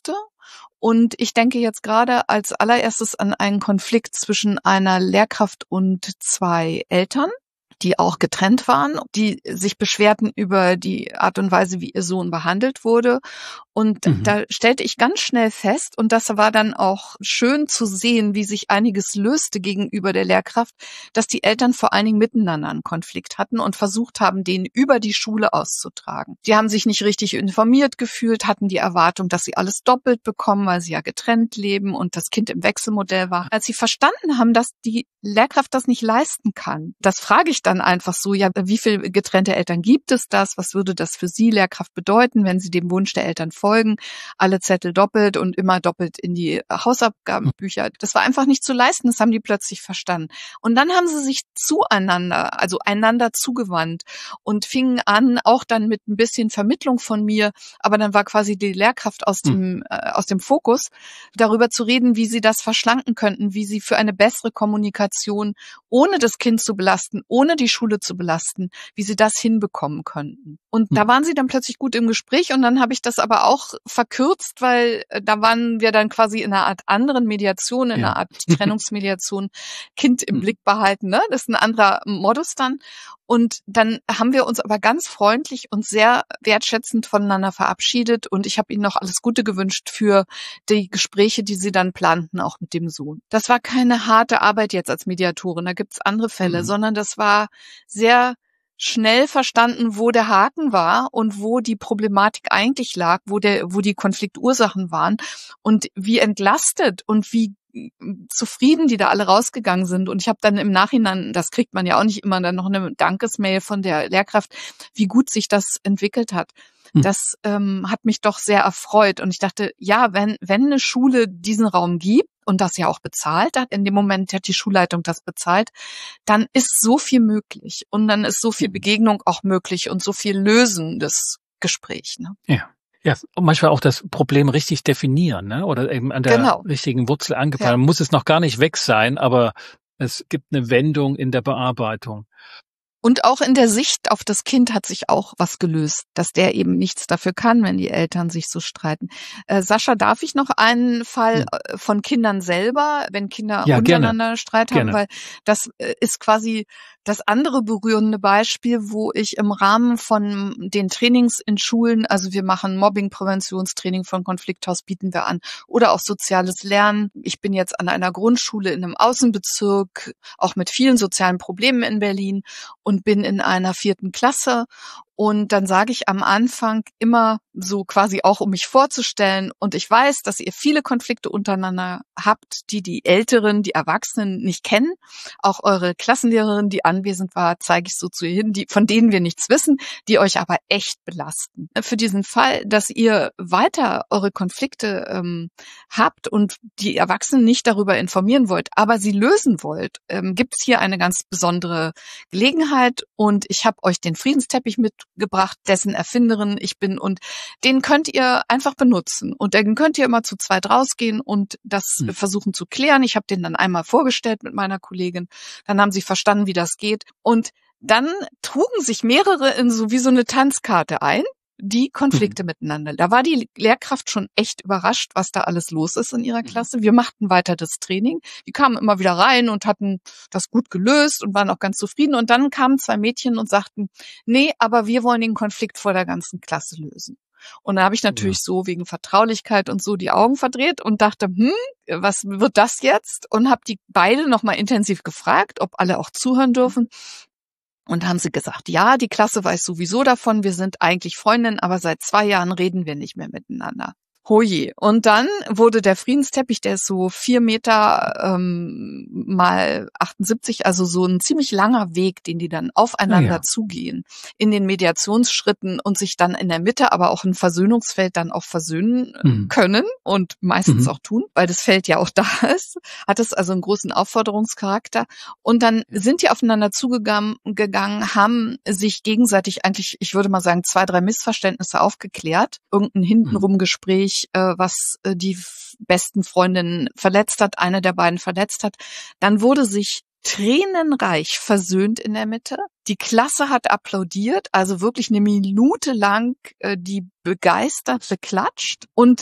Und ich denke jetzt gerade als allererstes an einen Konflikt zwischen einer Lehrkraft und zwei Eltern, die auch getrennt waren, die sich beschwerten über die Art und Weise, wie ihr Sohn behandelt wurde. Und mhm. da stellte ich ganz schnell fest, und das war dann auch schön zu sehen, wie sich einiges löste gegenüber der Lehrkraft, dass die Eltern vor allen Dingen miteinander einen Konflikt hatten und versucht haben, den über die Schule auszutragen. Die haben sich nicht richtig informiert gefühlt, hatten die Erwartung, dass sie alles doppelt bekommen, weil sie ja getrennt leben und das Kind im Wechselmodell war. Als sie verstanden haben, dass die Lehrkraft das nicht leisten kann, das frage ich dann einfach so, ja, wie viele getrennte Eltern gibt es das? Was würde das für Sie, Lehrkraft, bedeuten, wenn Sie dem Wunsch der Eltern folgen? Alle Zettel doppelt und immer doppelt in die Hausabgabenbücher. Das war einfach nicht zu leisten, das haben die plötzlich verstanden. Und dann haben sie sich zueinander, also einander zugewandt und fingen an, auch dann mit ein bisschen Vermittlung von mir, aber dann war quasi die Lehrkraft aus dem, äh, aus dem Fokus, darüber zu reden, wie sie das verschlanken könnten, wie sie für eine bessere Kommunikation, ohne das Kind zu belasten, ohne die Schule zu belasten, wie sie das hinbekommen könnten. Und da waren sie dann plötzlich gut im Gespräch und dann habe ich das aber auch verkürzt, weil da waren wir dann quasi in einer Art anderen Mediation, in ja. einer Art Trennungsmediation, Kind im Blick behalten, ne? Das ist ein anderer Modus dann. Und dann haben wir uns aber ganz freundlich und sehr wertschätzend voneinander verabschiedet und ich habe ihnen noch alles Gute gewünscht für die Gespräche, die sie dann planten, auch mit dem Sohn. Das war keine harte Arbeit jetzt als Mediatorin, da gibt's andere Fälle, mhm. sondern das war sehr schnell verstanden, wo der Haken war und wo die Problematik eigentlich lag, wo der, wo die Konfliktursachen waren und wie entlastet und wie zufrieden die da alle rausgegangen sind. Und ich habe dann im Nachhinein, das kriegt man ja auch nicht immer, dann noch eine Dankesmail von der Lehrkraft, wie gut sich das entwickelt hat. Hm. Das ähm, hat mich doch sehr erfreut. Und ich dachte, ja, wenn wenn eine Schule diesen Raum gibt und das ja auch bezahlt hat, in dem Moment hat die Schulleitung das bezahlt, dann ist so viel möglich. Und dann ist so viel Begegnung auch möglich und so viel lösendes Gespräch. Ne? Ja. Ja, und manchmal auch das Problem richtig definieren, ne? Oder eben an der genau. richtigen Wurzel angepasst. Ja. Man muss es noch gar nicht weg sein, aber es gibt eine Wendung in der Bearbeitung. Und auch in der Sicht auf das Kind hat sich auch was gelöst, dass der eben nichts dafür kann, wenn die Eltern sich so streiten. Äh, Sascha, darf ich noch einen Fall hm. von Kindern selber, wenn Kinder ja, untereinander gerne. Streit haben? Gerne. Weil das ist quasi das andere berührende Beispiel, wo ich im Rahmen von den Trainings in Schulen, also wir machen Mobbing-Präventionstraining von Konflikthaus, bieten wir an, oder auch soziales Lernen. Ich bin jetzt an einer Grundschule in einem Außenbezirk, auch mit vielen sozialen Problemen in Berlin und bin in einer vierten Klasse. Und dann sage ich am Anfang immer so quasi auch, um mich vorzustellen. Und ich weiß, dass ihr viele Konflikte untereinander habt, die die Älteren, die Erwachsenen nicht kennen. Auch eure Klassenlehrerin, die anwesend war, zeige ich so zu ihr hin, die, von denen wir nichts wissen, die euch aber echt belasten. Für diesen Fall, dass ihr weiter eure Konflikte ähm, habt und die Erwachsenen nicht darüber informieren wollt, aber sie lösen wollt, ähm, gibt es hier eine ganz besondere Gelegenheit. Und ich habe euch den Friedensteppich mit gebracht, dessen Erfinderin ich bin und den könnt ihr einfach benutzen und dann könnt ihr immer zu zweit rausgehen und das hm. versuchen zu klären. Ich habe den dann einmal vorgestellt mit meiner Kollegin, dann haben sie verstanden, wie das geht und dann trugen sich mehrere in so wie so eine Tanzkarte ein, die Konflikte mhm. miteinander. Da war die Lehrkraft schon echt überrascht, was da alles los ist in ihrer Klasse. Wir machten weiter das Training. Die kamen immer wieder rein und hatten das gut gelöst und waren auch ganz zufrieden. Und dann kamen zwei Mädchen und sagten, nee, aber wir wollen den Konflikt vor der ganzen Klasse lösen. Und da habe ich natürlich ja. so wegen Vertraulichkeit und so die Augen verdreht und dachte, hm, was wird das jetzt? Und habe die beide nochmal intensiv gefragt, ob alle auch zuhören dürfen. Und haben sie gesagt, ja, die Klasse weiß sowieso davon, wir sind eigentlich Freundinnen, aber seit zwei Jahren reden wir nicht mehr miteinander. Hoje. Und dann wurde der Friedensteppich, der ist so vier Meter ähm, mal achtundsiebzig, also so ein ziemlich langer Weg, den die dann aufeinander ja, ja. zugehen, in den Mediationsschritten und sich dann in der Mitte, aber auch ein Versöhnungsfeld dann auch versöhnen mhm. können und meistens mhm. auch tun, weil das Feld ja auch da ist, hat es also einen großen Aufforderungscharakter. Und dann sind die aufeinander zugegangen, gegangen, haben sich gegenseitig eigentlich, ich würde mal sagen, zwei, drei Missverständnisse aufgeklärt, irgendein hintenrum Gespräch, was die besten Freundinnen verletzt hat, eine der beiden verletzt hat. Dann wurde sich tränenreich versöhnt in der Mitte. Die Klasse hat applaudiert, also wirklich eine Minute lang die begeistert beklatscht. Und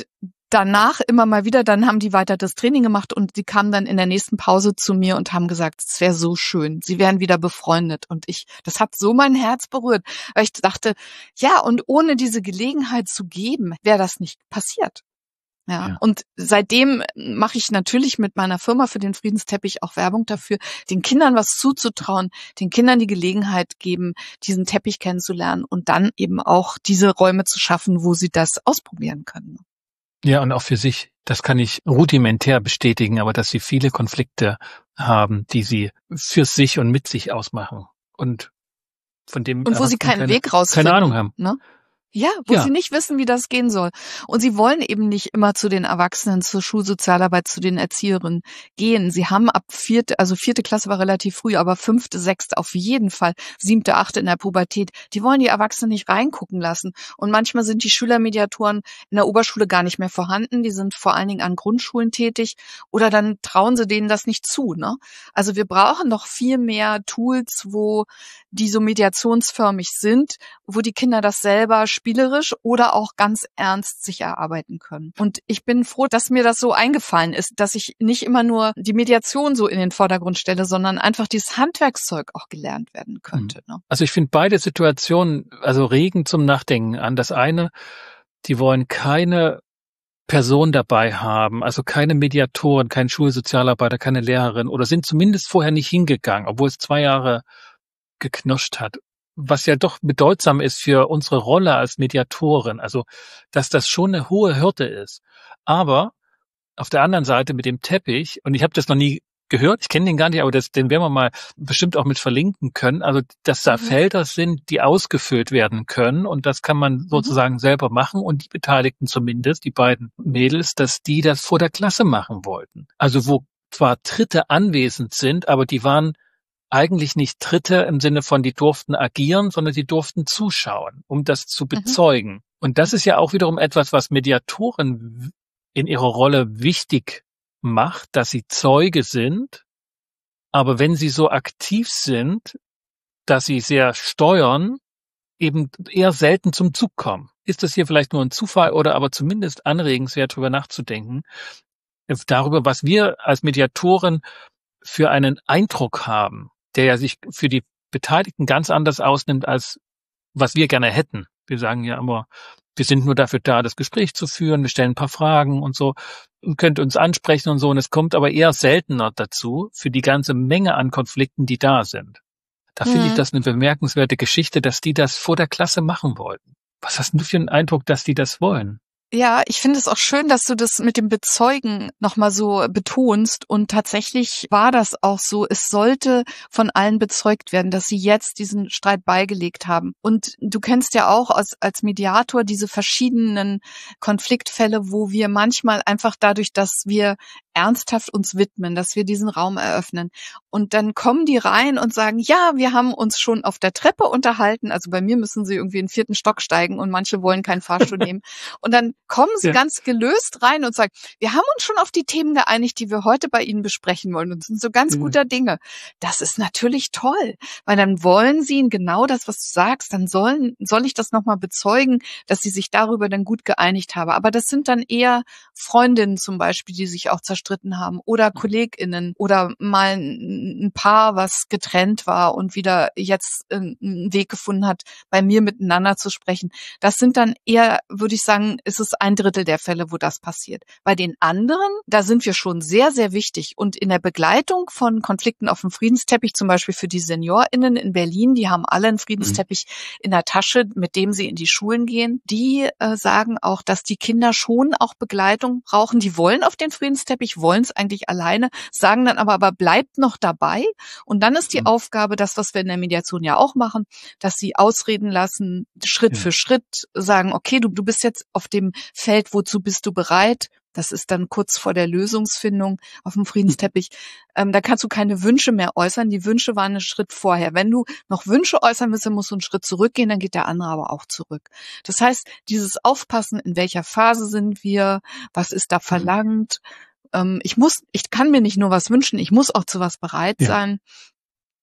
danach immer mal wieder, dann haben die weiter das Training gemacht und sie kamen dann in der nächsten Pause zu mir und haben gesagt, es wäre so schön, sie wären wieder befreundet. Und ich, das hat so mein Herz berührt, weil ich dachte, ja, und ohne diese Gelegenheit zu geben, wäre das nicht passiert. Ja, ja. Und seitdem mache ich natürlich mit meiner Firma für den Friedensteppich auch Werbung dafür, den Kindern was zuzutrauen, den Kindern die Gelegenheit geben, diesen Teppich kennenzulernen und dann eben auch diese Räume zu schaffen, wo sie das ausprobieren können. Ja, und auch für sich, das kann ich rudimentär bestätigen, aber dass sie viele Konflikte haben, die sie für sich und mit sich ausmachen. Und von dem Und wo sie keinen keine, Weg rausfinden. Keine Ahnung haben. Ne? Ja, wo ja. sie nicht wissen, wie das gehen soll. Und sie wollen eben nicht immer zu den Erwachsenen, zur Schulsozialarbeit, zu den Erzieherinnen gehen. Sie haben ab vierte, also vierte Klasse war relativ früh, aber fünfte, sechste auf jeden Fall, siebte, achte in der Pubertät, die wollen die Erwachsenen nicht reingucken lassen. Und manchmal sind die Schülermediatoren in der Oberschule gar nicht mehr vorhanden. Die sind vor allen Dingen an Grundschulen tätig oder dann trauen sie denen das nicht zu. Ne? Also wir brauchen noch viel mehr Tools, wo die so mediationsförmig sind, wo die Kinder das selber spielerisch oder auch ganz ernst sich erarbeiten können. Und ich bin froh, dass mir das so eingefallen ist, dass ich nicht immer nur die Mediation so in den Vordergrund stelle, sondern einfach dieses Handwerkszeug auch gelernt werden könnte. Ne? Also ich finde beide Situationen, also regen zum Nachdenken an. Das eine, die wollen keine Person dabei haben, also keine Mediatoren, kein Schulsozialarbeiter, keine Lehrerin oder sind zumindest vorher nicht hingegangen, obwohl es zwei Jahre geknirscht hat. Was ja doch bedeutsam ist für unsere Rolle als Mediatorin, also dass das schon eine hohe Hürde ist. Aber auf der anderen Seite mit dem Teppich, und ich habe das noch nie gehört, ich kenne den gar nicht, aber das, den werden wir mal bestimmt auch mit verlinken können, also dass da mhm. Felder sind, die ausgefüllt werden können und das kann man sozusagen mhm. selber machen und die Beteiligten zumindest, die beiden Mädels, dass die das vor der Klasse machen wollten. Also wo zwar Dritte anwesend sind, aber die waren eigentlich nicht Dritte im Sinne von, die durften agieren, sondern die durften zuschauen, um das zu bezeugen. Mhm. Und das ist ja auch wiederum etwas, was Mediatoren in ihrer Rolle wichtig macht, dass sie Zeuge sind. Aber wenn sie so aktiv sind, dass sie sehr steuern, eben eher selten zum Zug kommen. Ist das hier vielleicht nur ein Zufall oder aber zumindest anregenswert, darüber nachzudenken, darüber, was wir als Mediatoren für einen Eindruck haben, der ja sich für die Beteiligten ganz anders ausnimmt, als was wir gerne hätten. Wir sagen ja immer, wir sind nur dafür da, das Gespräch zu führen, wir stellen ein paar Fragen und so, und könnt uns ansprechen und so, und es kommt aber eher seltener dazu, für die ganze Menge an Konflikten, die da sind. Da mhm. finde ich das eine bemerkenswerte Geschichte, dass die das vor der Klasse machen wollten. Was hast du für einen Eindruck, dass die das wollen? Ja, ich finde es auch schön, dass du das mit dem Bezeugen nochmal so betonst. Und tatsächlich war das auch so. Es sollte von allen bezeugt werden, dass sie jetzt diesen Streit beigelegt haben. Und du kennst ja auch als, als Mediator diese verschiedenen Konfliktfälle, wo wir manchmal einfach dadurch, dass wir ernsthaft uns widmen, dass wir diesen Raum eröffnen. Und dann kommen die rein und sagen, ja, wir haben uns schon auf der Treppe unterhalten. Also bei mir müssen sie irgendwie in den vierten Stock steigen und manche wollen keinen Fahrstuhl nehmen. Und dann kommen sie ja. ganz gelöst rein und sagen, wir haben uns schon auf die Themen geeinigt, die wir heute bei Ihnen besprechen wollen und sind so ganz ja. guter Dinge. Das ist natürlich toll, weil dann wollen sie genau das, was du sagst, dann sollen, soll ich das nochmal bezeugen, dass sie sich darüber dann gut geeinigt haben. Aber das sind dann eher Freundinnen zum Beispiel, die sich auch zerstritten haben oder KollegInnen oder mal ein Paar, was getrennt war und wieder jetzt einen Weg gefunden hat, bei mir miteinander zu sprechen. Das sind dann eher, würde ich sagen, ist es ein Drittel der Fälle, wo das passiert. Bei den anderen, da sind wir schon sehr, sehr wichtig. Und in der Begleitung von Konflikten auf dem Friedensteppich, zum Beispiel für die SeniorInnen in Berlin, die haben alle einen Friedensteppich mhm. in der Tasche, mit dem sie in die Schulen gehen. Die äh, sagen auch, dass die Kinder schon auch Begleitung brauchen. Die wollen auf den Friedensteppich, wollen es eigentlich alleine, sagen dann aber, aber bleibt noch dabei. Und dann ist die mhm. Aufgabe, das, was wir in der Mediation ja auch machen, dass sie ausreden lassen, Schritt ja. für Schritt sagen, okay, du, du bist jetzt auf dem Feld, wozu bist du bereit? Das ist dann kurz vor der Lösungsfindung auf dem Friedensteppich. Ähm, da kannst du keine Wünsche mehr äußern. Die Wünsche waren einen Schritt vorher. Wenn du noch Wünsche äußern willst, dann musst du einen Schritt zurückgehen, dann geht der andere aber auch zurück. Das heißt, dieses Aufpassen, in welcher Phase sind wir, was ist da verlangt. Ähm, ich muss, ich kann mir nicht nur was wünschen, ich muss auch zu was bereit ja. sein.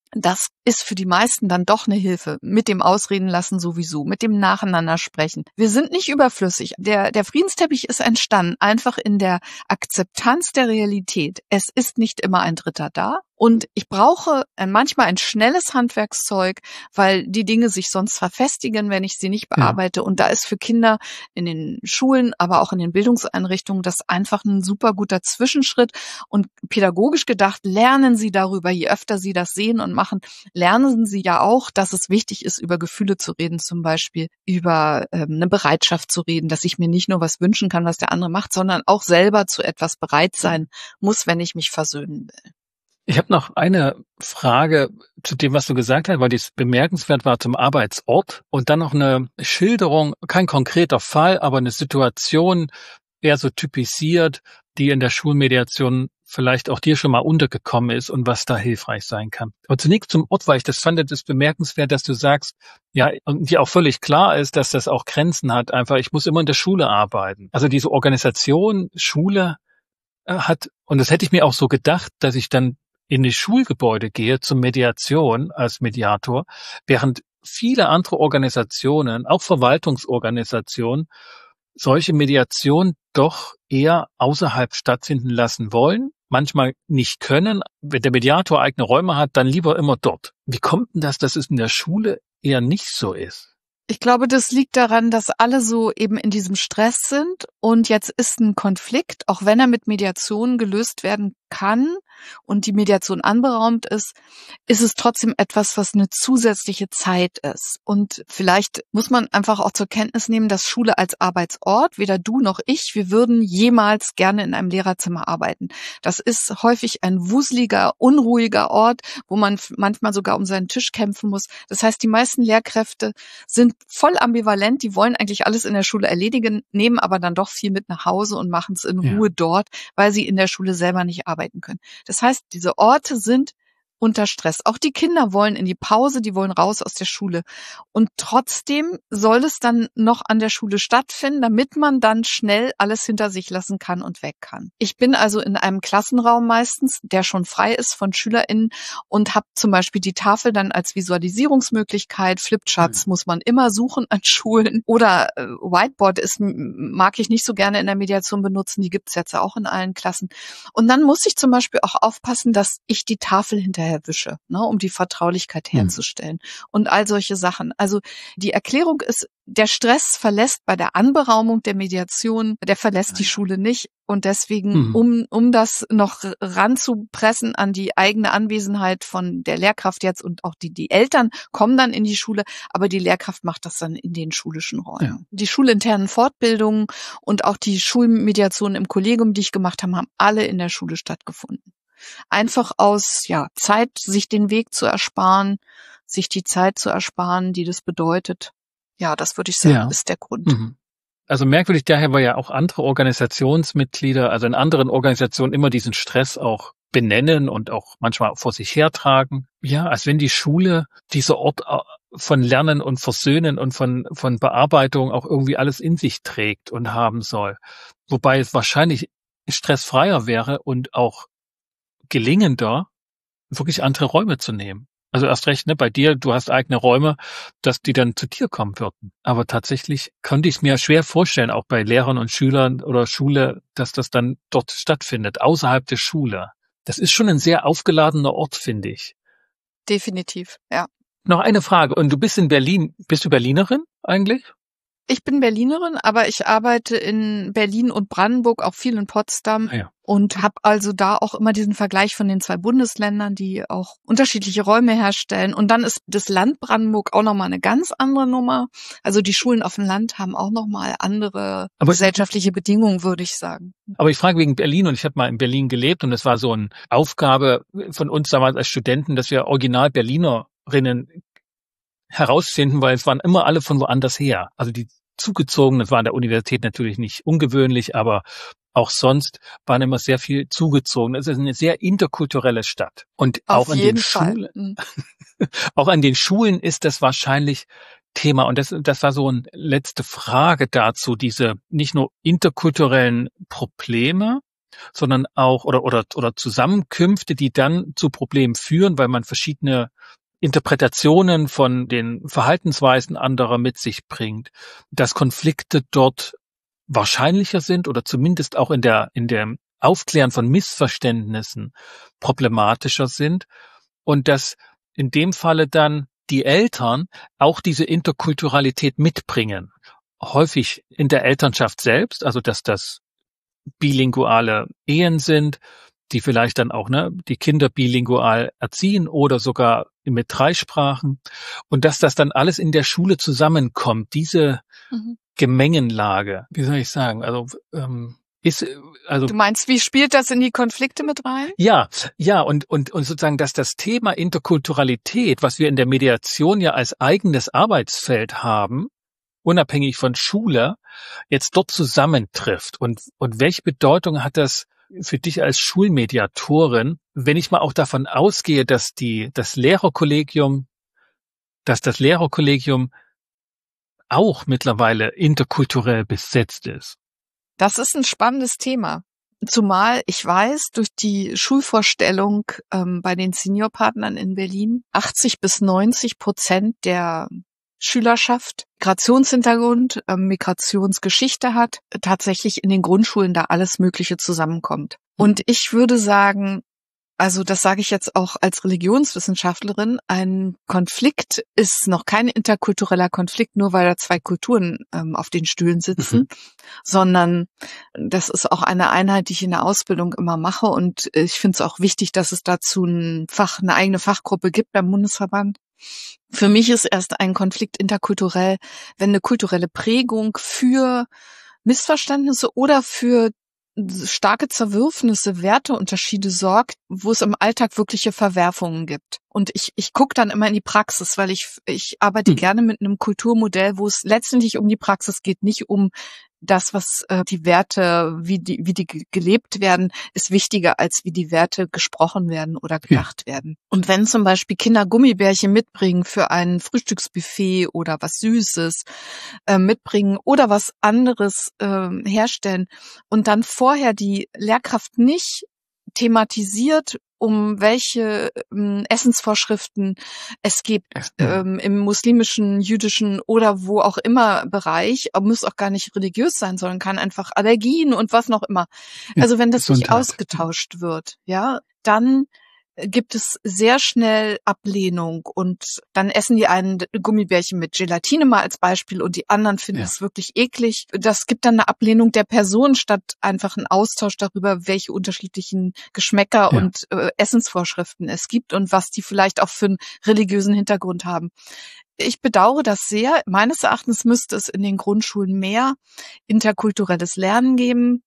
Das ist für die meisten dann doch eine Hilfe. Mit dem Ausreden lassen sowieso, mit dem Nacheinander sprechen. Wir sind nicht überflüssig. Der, der Friedensteppich ist entstanden, einfach in der Akzeptanz der Realität. Es ist nicht immer ein Dritter da. Und ich brauche manchmal ein schnelles Handwerkszeug, weil die Dinge sich sonst verfestigen, wenn ich sie nicht bearbeite. Ja. Und da ist für Kinder in den Schulen, aber auch in den Bildungseinrichtungen das einfach ein super guter Zwischenschritt. Und pädagogisch gedacht, lernen sie darüber, je öfter sie das sehen und machen, lernen sie ja auch, dass es wichtig ist, über Gefühle zu reden, zum Beispiel über ähm, eine Bereitschaft zu reden, dass ich mir nicht nur was wünschen kann, was der andere macht, sondern auch selber zu etwas bereit sein muss, wenn ich mich versöhnen will. Ich habe noch eine Frage zu dem, was du gesagt hast, weil dies bemerkenswert war zum Arbeitsort und dann noch eine Schilderung, kein konkreter Fall, aber eine Situation, eher so typisiert, die in der Schulmediation vielleicht auch dir schon mal untergekommen ist und was da hilfreich sein kann. Aber zunächst zum Ort, weil ich das fand, das bemerkenswert, dass du sagst, ja, und dir auch völlig klar ist, dass das auch Grenzen hat, einfach, ich muss immer in der Schule arbeiten. Also diese Organisation, Schule äh, hat, und das hätte ich mir auch so gedacht, dass ich dann in die Schulgebäude gehe zur Mediation als Mediator, während viele andere Organisationen, auch Verwaltungsorganisationen, solche Mediation doch eher außerhalb stattfinden lassen wollen, manchmal nicht können. Wenn der Mediator eigene Räume hat, dann lieber immer dort. Wie kommt denn das, dass es in der Schule eher nicht so ist? Ich glaube, das liegt daran, dass alle so eben in diesem Stress sind und jetzt ist ein Konflikt, auch wenn er mit Mediation gelöst werden kann und die Mediation anberaumt ist, ist es trotzdem etwas, was eine zusätzliche Zeit ist. Und vielleicht muss man einfach auch zur Kenntnis nehmen, dass Schule als Arbeitsort, weder du noch ich, wir würden jemals gerne in einem Lehrerzimmer arbeiten. Das ist häufig ein wuseliger, unruhiger Ort, wo man manchmal sogar um seinen Tisch kämpfen muss. Das heißt, die meisten Lehrkräfte sind voll ambivalent, die wollen eigentlich alles in der Schule erledigen, nehmen aber dann doch viel mit nach Hause und machen es in Ruhe ja. dort, weil sie in der Schule selber nicht arbeiten können. Das heißt, diese Orte sind unter Stress. Auch die Kinder wollen in die Pause, die wollen raus aus der Schule. Und trotzdem soll es dann noch an der Schule stattfinden, damit man dann schnell alles hinter sich lassen kann und weg kann. Ich bin also in einem Klassenraum meistens, der schon frei ist von SchülerInnen und habe zum Beispiel die Tafel dann als Visualisierungsmöglichkeit. Flipcharts mhm. muss man immer suchen an Schulen. Oder äh, Whiteboard ist, mag ich nicht so gerne in der Mediation benutzen. Die gibt's jetzt auch in allen Klassen. Und dann muss ich zum Beispiel auch aufpassen, dass ich die Tafel hinterher wische, ne, um die Vertraulichkeit herzustellen hm. und all solche Sachen. Also die Erklärung ist, der Stress verlässt bei der Anberaumung der Mediation, der verlässt die Schule nicht und deswegen, hm. um um das noch ranzupressen an die eigene Anwesenheit von der Lehrkraft jetzt und auch die die Eltern kommen dann in die Schule, aber die Lehrkraft macht das dann in den schulischen Räumen. Ja. Die schulinternen Fortbildungen und auch die Schulmediationen im Kollegium, die ich gemacht habe, haben alle in der Schule stattgefunden. Einfach aus ja Zeit, sich den Weg zu ersparen, sich die Zeit zu ersparen, die das bedeutet. Ja, das würde ich sagen, ja. ist der Grund. Mhm. Also merkwürdig daher, weil ja auch andere Organisationsmitglieder, also in anderen Organisationen immer diesen Stress auch benennen und auch manchmal vor sich hertragen. Ja, als wenn die Schule dieser Ort von Lernen und Versöhnen und von von Bearbeitung auch irgendwie alles in sich trägt und haben soll. Wobei es wahrscheinlich stressfreier wäre und auch gelingender, wirklich andere Räume zu nehmen. Also erst recht, ne, bei dir, du hast eigene Räume, dass die dann zu dir kommen würden. Aber tatsächlich konnte ich es mir schwer vorstellen, auch bei Lehrern und Schülern oder Schule, dass das dann dort stattfindet, außerhalb der Schule. Das ist schon ein sehr aufgeladener Ort, finde ich. Definitiv, ja. Noch eine Frage. Und du bist in Berlin, bist du Berlinerin eigentlich? Ich bin Berlinerin, aber ich arbeite in Berlin und Brandenburg, auch viel in Potsdam. Ah ja. Und habe also da auch immer diesen Vergleich von den zwei Bundesländern, die auch unterschiedliche Räume herstellen. Und dann ist das Land Brandenburg auch nochmal eine ganz andere Nummer. Also die Schulen auf dem Land haben auch nochmal andere aber gesellschaftliche Bedingungen, würde ich sagen. Aber ich frage wegen Berlin, und ich habe mal in Berlin gelebt und es war so eine Aufgabe von uns damals als Studenten, dass wir original Berlinerinnen herausfinden, weil es waren immer alle von woanders her. Also die zugezogenen, das war an der Universität natürlich nicht ungewöhnlich, aber auch sonst waren immer sehr viel zugezogen. Es ist eine sehr interkulturelle Stadt. Und Auf auch an den Schulen, mhm. auch an den Schulen ist das wahrscheinlich Thema. Und das, das war so eine letzte Frage dazu, diese nicht nur interkulturellen Probleme, sondern auch oder oder oder Zusammenkünfte, die dann zu Problemen führen, weil man verschiedene Interpretationen von den Verhaltensweisen anderer mit sich bringt, dass Konflikte dort wahrscheinlicher sind oder zumindest auch in der in dem Aufklären von Missverständnissen problematischer sind und dass in dem Falle dann die Eltern auch diese Interkulturalität mitbringen. Häufig in der Elternschaft selbst, also dass das bilinguale Ehen sind, die vielleicht dann auch ne die Kinder bilingual erziehen oder sogar mit drei Sprachen und dass das dann alles in der Schule zusammenkommt, diese mhm. Gemengenlage, wie soll ich sagen, also ähm, ist also du meinst, wie spielt das in die Konflikte mit rein? Ja, ja und und und sozusagen, dass das Thema Interkulturalität, was wir in der Mediation ja als eigenes Arbeitsfeld haben, unabhängig von Schule, jetzt dort zusammentrifft und und welche Bedeutung hat das für dich als Schulmediatorin, wenn ich mal auch davon ausgehe, dass die das Lehrerkollegium, dass das Lehrerkollegium auch mittlerweile interkulturell besetzt ist? Das ist ein spannendes Thema. Zumal ich weiß, durch die Schulvorstellung ähm, bei den Seniorpartnern in Berlin, achtzig bis neunzig Prozent der Schülerschaft Migrationshintergrund, äh, Migrationsgeschichte hat, tatsächlich in den Grundschulen da alles Mögliche zusammenkommt. Und ich würde sagen, also das sage ich jetzt auch als Religionswissenschaftlerin, ein Konflikt ist noch kein interkultureller Konflikt, nur weil da zwei Kulturen ähm, auf den Stühlen sitzen, mhm. sondern das ist auch eine Einheit, die ich in der Ausbildung immer mache und ich finde es auch wichtig, dass es dazu ein Fach, eine eigene Fachgruppe gibt beim Bundesverband. Für mich ist erst ein Konflikt interkulturell, wenn eine kulturelle Prägung für Missverständnisse oder für starke Zerwürfnisse, Werteunterschiede sorgt, wo es im Alltag wirkliche Verwerfungen gibt. Und ich ich gucke dann immer in die Praxis, weil ich ich arbeite hm. gerne mit einem Kulturmodell, wo es letztendlich um die Praxis geht, nicht um das, was äh, die Werte, wie die wie die gelebt werden, ist wichtiger, als wie die Werte gesprochen werden oder gedacht ja. werden. Und wenn zum Beispiel Kinder Gummibärchen mitbringen für ein Frühstücksbuffet oder was Süßes äh, mitbringen oder was anderes äh, herstellen und dann vorher die Lehrkraft nicht thematisiert, um welche ähm, Essensvorschriften es gibt ähm, im muslimischen, jüdischen oder wo auch immer Bereich, muss auch gar nicht religiös sein, sondern kann einfach Allergien und was noch immer. Also wenn das nicht ausgetauscht wird, ja, dann gibt es sehr schnell Ablehnung und dann essen die einen Gummibärchen mit Gelatine mal als Beispiel und die anderen finden ja. es wirklich eklig. Das gibt dann eine Ablehnung der Person statt einfach einen Austausch darüber, welche unterschiedlichen Geschmäcker ja. und äh, Essensvorschriften es gibt und was die vielleicht auch für einen religiösen Hintergrund haben. Ich bedauere das sehr. Meines Erachtens müsste es in den Grundschulen mehr interkulturelles Lernen geben.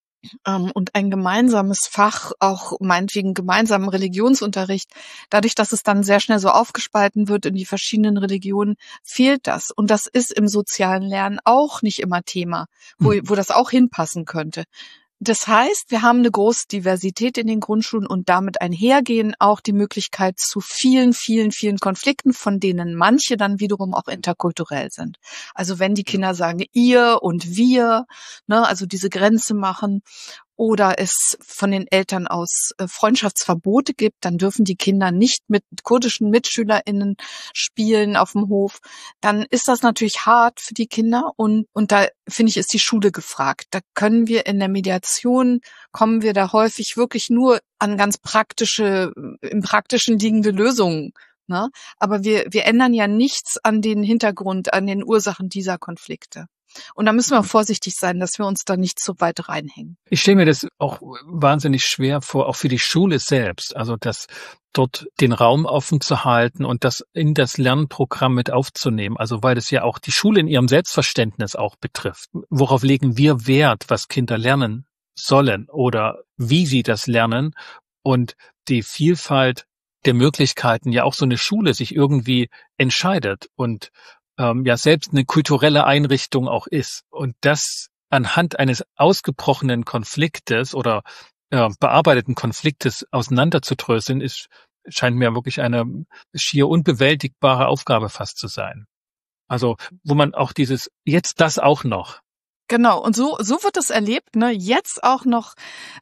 Und ein gemeinsames Fach, auch meinetwegen gemeinsamen Religionsunterricht, dadurch, dass es dann sehr schnell so aufgespalten wird in die verschiedenen Religionen, fehlt das. Und das ist im sozialen Lernen auch nicht immer Thema, wo, wo das auch hinpassen könnte. Das heißt, wir haben eine große Diversität in den Grundschulen und damit einhergehen auch die Möglichkeit zu vielen, vielen, vielen Konflikten, von denen manche dann wiederum auch interkulturell sind. Also wenn die Kinder sagen ihr und wir, ne, also diese Grenze machen oder es von den Eltern aus äh, Freundschaftsverbote gibt, dann dürfen die Kinder nicht mit kurdischen MitschülerInnen spielen auf dem Hof. Dann ist das natürlich hart für die Kinder und und da finde ich, ist die Schule gefragt. Da können wir in der Mediation, kommen wir da häufig wirklich nur an ganz praktische, im Praktischen liegende Lösungen. Ne? Aber wir wir ändern ja nichts an den Hintergrund, an den Ursachen dieser Konflikte. Und da müssen wir auch vorsichtig sein, dass wir uns da nicht so weit reinhängen. Ich stelle mir das auch wahnsinnig schwer vor, auch für die Schule selbst. Also das dort den Raum offen zu halten und das in das Lernprogramm mit aufzunehmen. Also weil es ja auch die Schule in ihrem Selbstverständnis auch betrifft. Worauf legen wir Wert, was Kinder lernen sollen oder wie sie das lernen? Und die Vielfalt der Möglichkeiten ja auch so eine Schule sich irgendwie entscheidet und ähm, ja selbst eine kulturelle Einrichtung auch ist. Und das anhand eines ausgebrochenen Konfliktes oder äh, bearbeiteten Konfliktes auseinanderzudröseln, ist scheint mir wirklich eine schier unbewältigbare Aufgabe fast zu sein. Also wo man auch dieses, jetzt das auch noch, Genau, und so so wird es erlebt, ne? Jetzt auch noch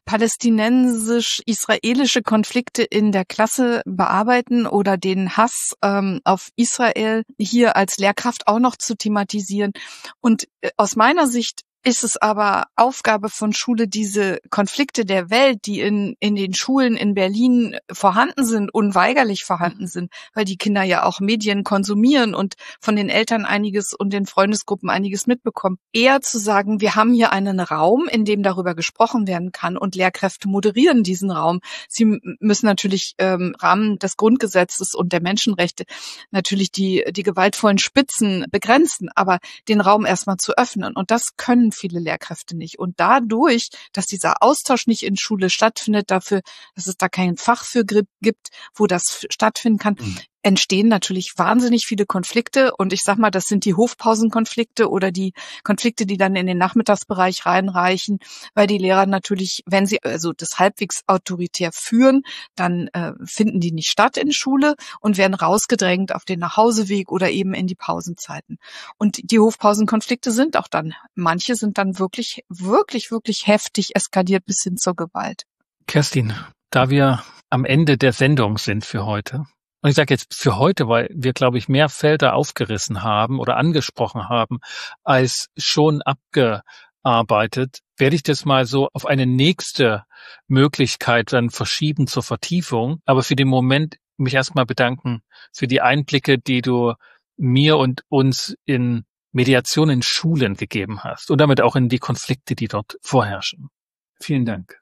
palästinensisch-israelische Konflikte in der Klasse bearbeiten oder den Hass ähm, auf Israel hier als Lehrkraft auch noch zu thematisieren. Und äh, aus meiner Sicht ist es aber Aufgabe von Schule, diese Konflikte der Welt, die in in den Schulen in Berlin vorhanden sind, unweigerlich vorhanden sind, weil die Kinder ja auch Medien konsumieren und von den Eltern einiges und den Freundesgruppen einiges mitbekommen, eher zu sagen, wir haben hier einen Raum, in dem darüber gesprochen werden kann und Lehrkräfte moderieren diesen Raum. Sie müssen natürlich im ähm, Rahmen des Grundgesetzes und der Menschenrechte natürlich die die gewaltvollen Spitzen begrenzen, aber den Raum erstmal zu öffnen, und das können viele Lehrkräfte nicht. Und dadurch, dass dieser Austausch nicht in Schule stattfindet, dafür, dass es da kein Fach für gibt, wo das stattfinden kann, mhm. entstehen natürlich wahnsinnig viele Konflikte. Und ich sag mal, das sind die Hofpausenkonflikte oder die Konflikte, die dann in den Nachmittagsbereich reinreichen, weil die Lehrer natürlich, wenn sie also das halbwegs autoritär führen, dann äh, finden die nicht statt in Schule und werden rausgedrängt auf den Nachhauseweg oder eben in die Pausenzeiten. Und die Hofpausenkonflikte sind auch dann, manche sind dann wirklich, wirklich, wirklich heftig eskaliert bis hin zur Gewalt. Kerstin, da wir am Ende der Sendung sind für heute, und ich sage jetzt für heute, weil wir, glaube ich, mehr Felder aufgerissen haben oder angesprochen haben, als schon abgearbeitet, werde ich das mal so auf eine nächste Möglichkeit dann verschieben zur Vertiefung. Aber für den Moment mich erstmal bedanken für die Einblicke, die du mir und uns in Mediation in Schulen gegeben hast und damit auch in die Konflikte, die dort vorherrschen. Vielen Dank.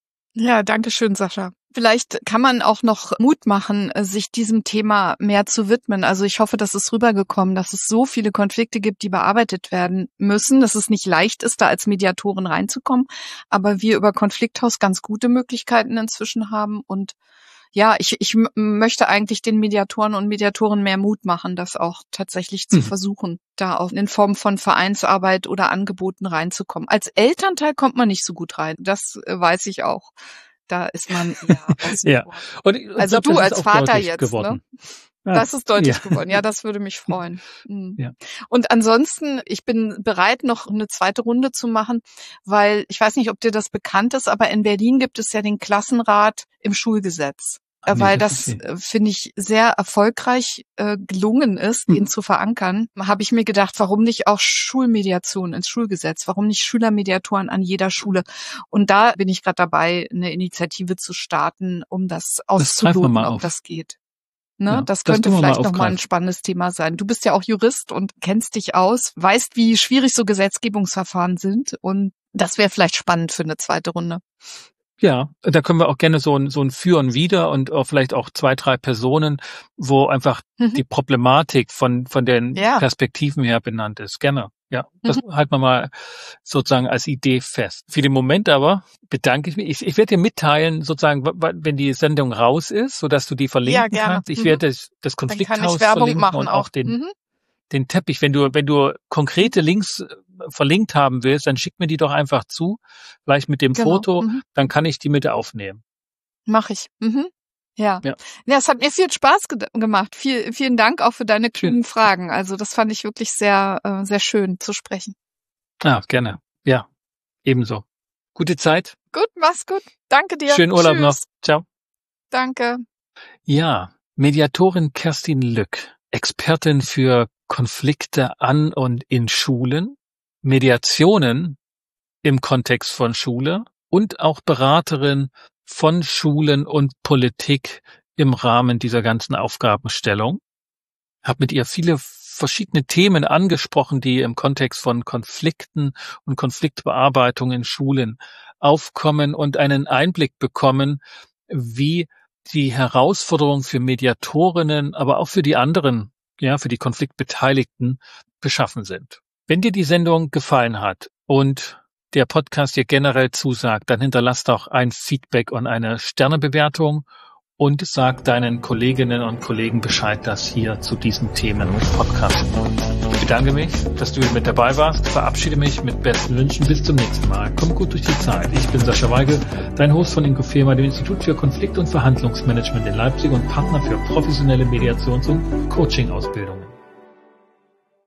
Ja, danke schön, Sascha. Vielleicht kann man auch noch Mut machen, sich diesem Thema mehr zu widmen. Also ich hoffe, das ist rübergekommen, dass es so viele Konflikte gibt, die bearbeitet werden müssen, dass es nicht leicht ist, da als Mediatoren reinzukommen, aber wir über Konflikthaus ganz gute Möglichkeiten inzwischen haben. Und ja, ich, ich m- möchte eigentlich den Mediatoren und Mediatoren mehr Mut machen, das auch tatsächlich zu mhm. versuchen, da auch in Form von Vereinsarbeit oder Angeboten reinzukommen. Als Elternteil kommt man nicht so gut rein, das äh, weiß ich auch. Da ist man ja. ja. Und also glaub, du als Vater jetzt, geworden. ne? Ja. Das ist deutlich ja. geworden. Ja, das würde mich freuen. Mhm. Ja. Und ansonsten, ich bin bereit, noch eine zweite Runde zu machen, weil ich weiß nicht, ob dir das bekannt ist, aber in Berlin gibt es ja den Klassenrat im Schulgesetz. Ach, weil das, das finde ich, sehr erfolgreich äh, gelungen ist, hm. ihn zu verankern, habe ich mir gedacht, warum nicht auch Schulmediation ins Schulgesetz? Warum nicht Schülermediatoren an jeder Schule? Und da bin ich gerade dabei, eine Initiative zu starten, um das auszuloten, ob auf. das geht. Ne? Ja, das könnte das vielleicht nochmal ein spannendes Thema sein. Du bist ja auch Jurist und kennst dich aus, weißt, wie schwierig so Gesetzgebungsverfahren sind. Und das wäre vielleicht spannend für eine zweite Runde. Ja, da können wir auch gerne so ein, so ein Führen wieder und auch vielleicht auch zwei, drei Personen, wo einfach mhm. die Problematik von, von den ja. Perspektiven her benannt ist. Gerne. Ja, das mhm. halten wir mal sozusagen als Idee fest. Für den Moment aber bedanke ich mich. Ich, ich werde dir mitteilen, sozusagen, wenn die Sendung raus ist, sodass du die verlinken ja, gerne. kannst. Ich mhm. werde das, das Konflikthaus verlinken machen und auch, auch den, mhm. den Teppich. Wenn du, wenn du konkrete Links verlinkt haben willst, dann schick mir die doch einfach zu, vielleicht mit dem genau. Foto, mhm. dann kann ich die mit aufnehmen. Mach ich. Mhm. Ja. ja. Ja, es hat mir viel Spaß ge- gemacht. Viel, vielen Dank auch für deine klugen Fragen. Also das fand ich wirklich sehr, äh, sehr schön zu sprechen. Ah, gerne. Ja, ebenso. Gute Zeit. Gut, mach's gut. Danke dir. Schönen Urlaub Tschüss. noch. Ciao. Danke. Ja, Mediatorin Kerstin Lück, Expertin für Konflikte an und in Schulen, Mediationen im Kontext von Schule und auch Beraterin von Schulen und Politik im Rahmen dieser ganzen Aufgabenstellung. Hab mit ihr viele verschiedene Themen angesprochen, die im Kontext von Konflikten und Konfliktbearbeitung in Schulen aufkommen und einen Einblick bekommen, wie die Herausforderungen für Mediatorinnen, aber auch für die anderen, ja, für die Konfliktbeteiligten beschaffen sind. Wenn dir die Sendung gefallen hat und der Podcast dir generell zusagt, dann hinterlass doch ein Feedback und eine Sternebewertung und sag deinen Kolleginnen und Kollegen Bescheid, dass hier zu diesen Themen Podcast. Ich bedanke mich, dass du mit dabei warst, verabschiede mich mit besten Wünschen. Bis zum nächsten Mal. Komm gut durch die Zeit. Ich bin Sascha Weigel, dein Host von Incofema, dem Institut für Konflikt- und Verhandlungsmanagement in Leipzig und Partner für professionelle Mediations- und Coaching-Ausbildungen.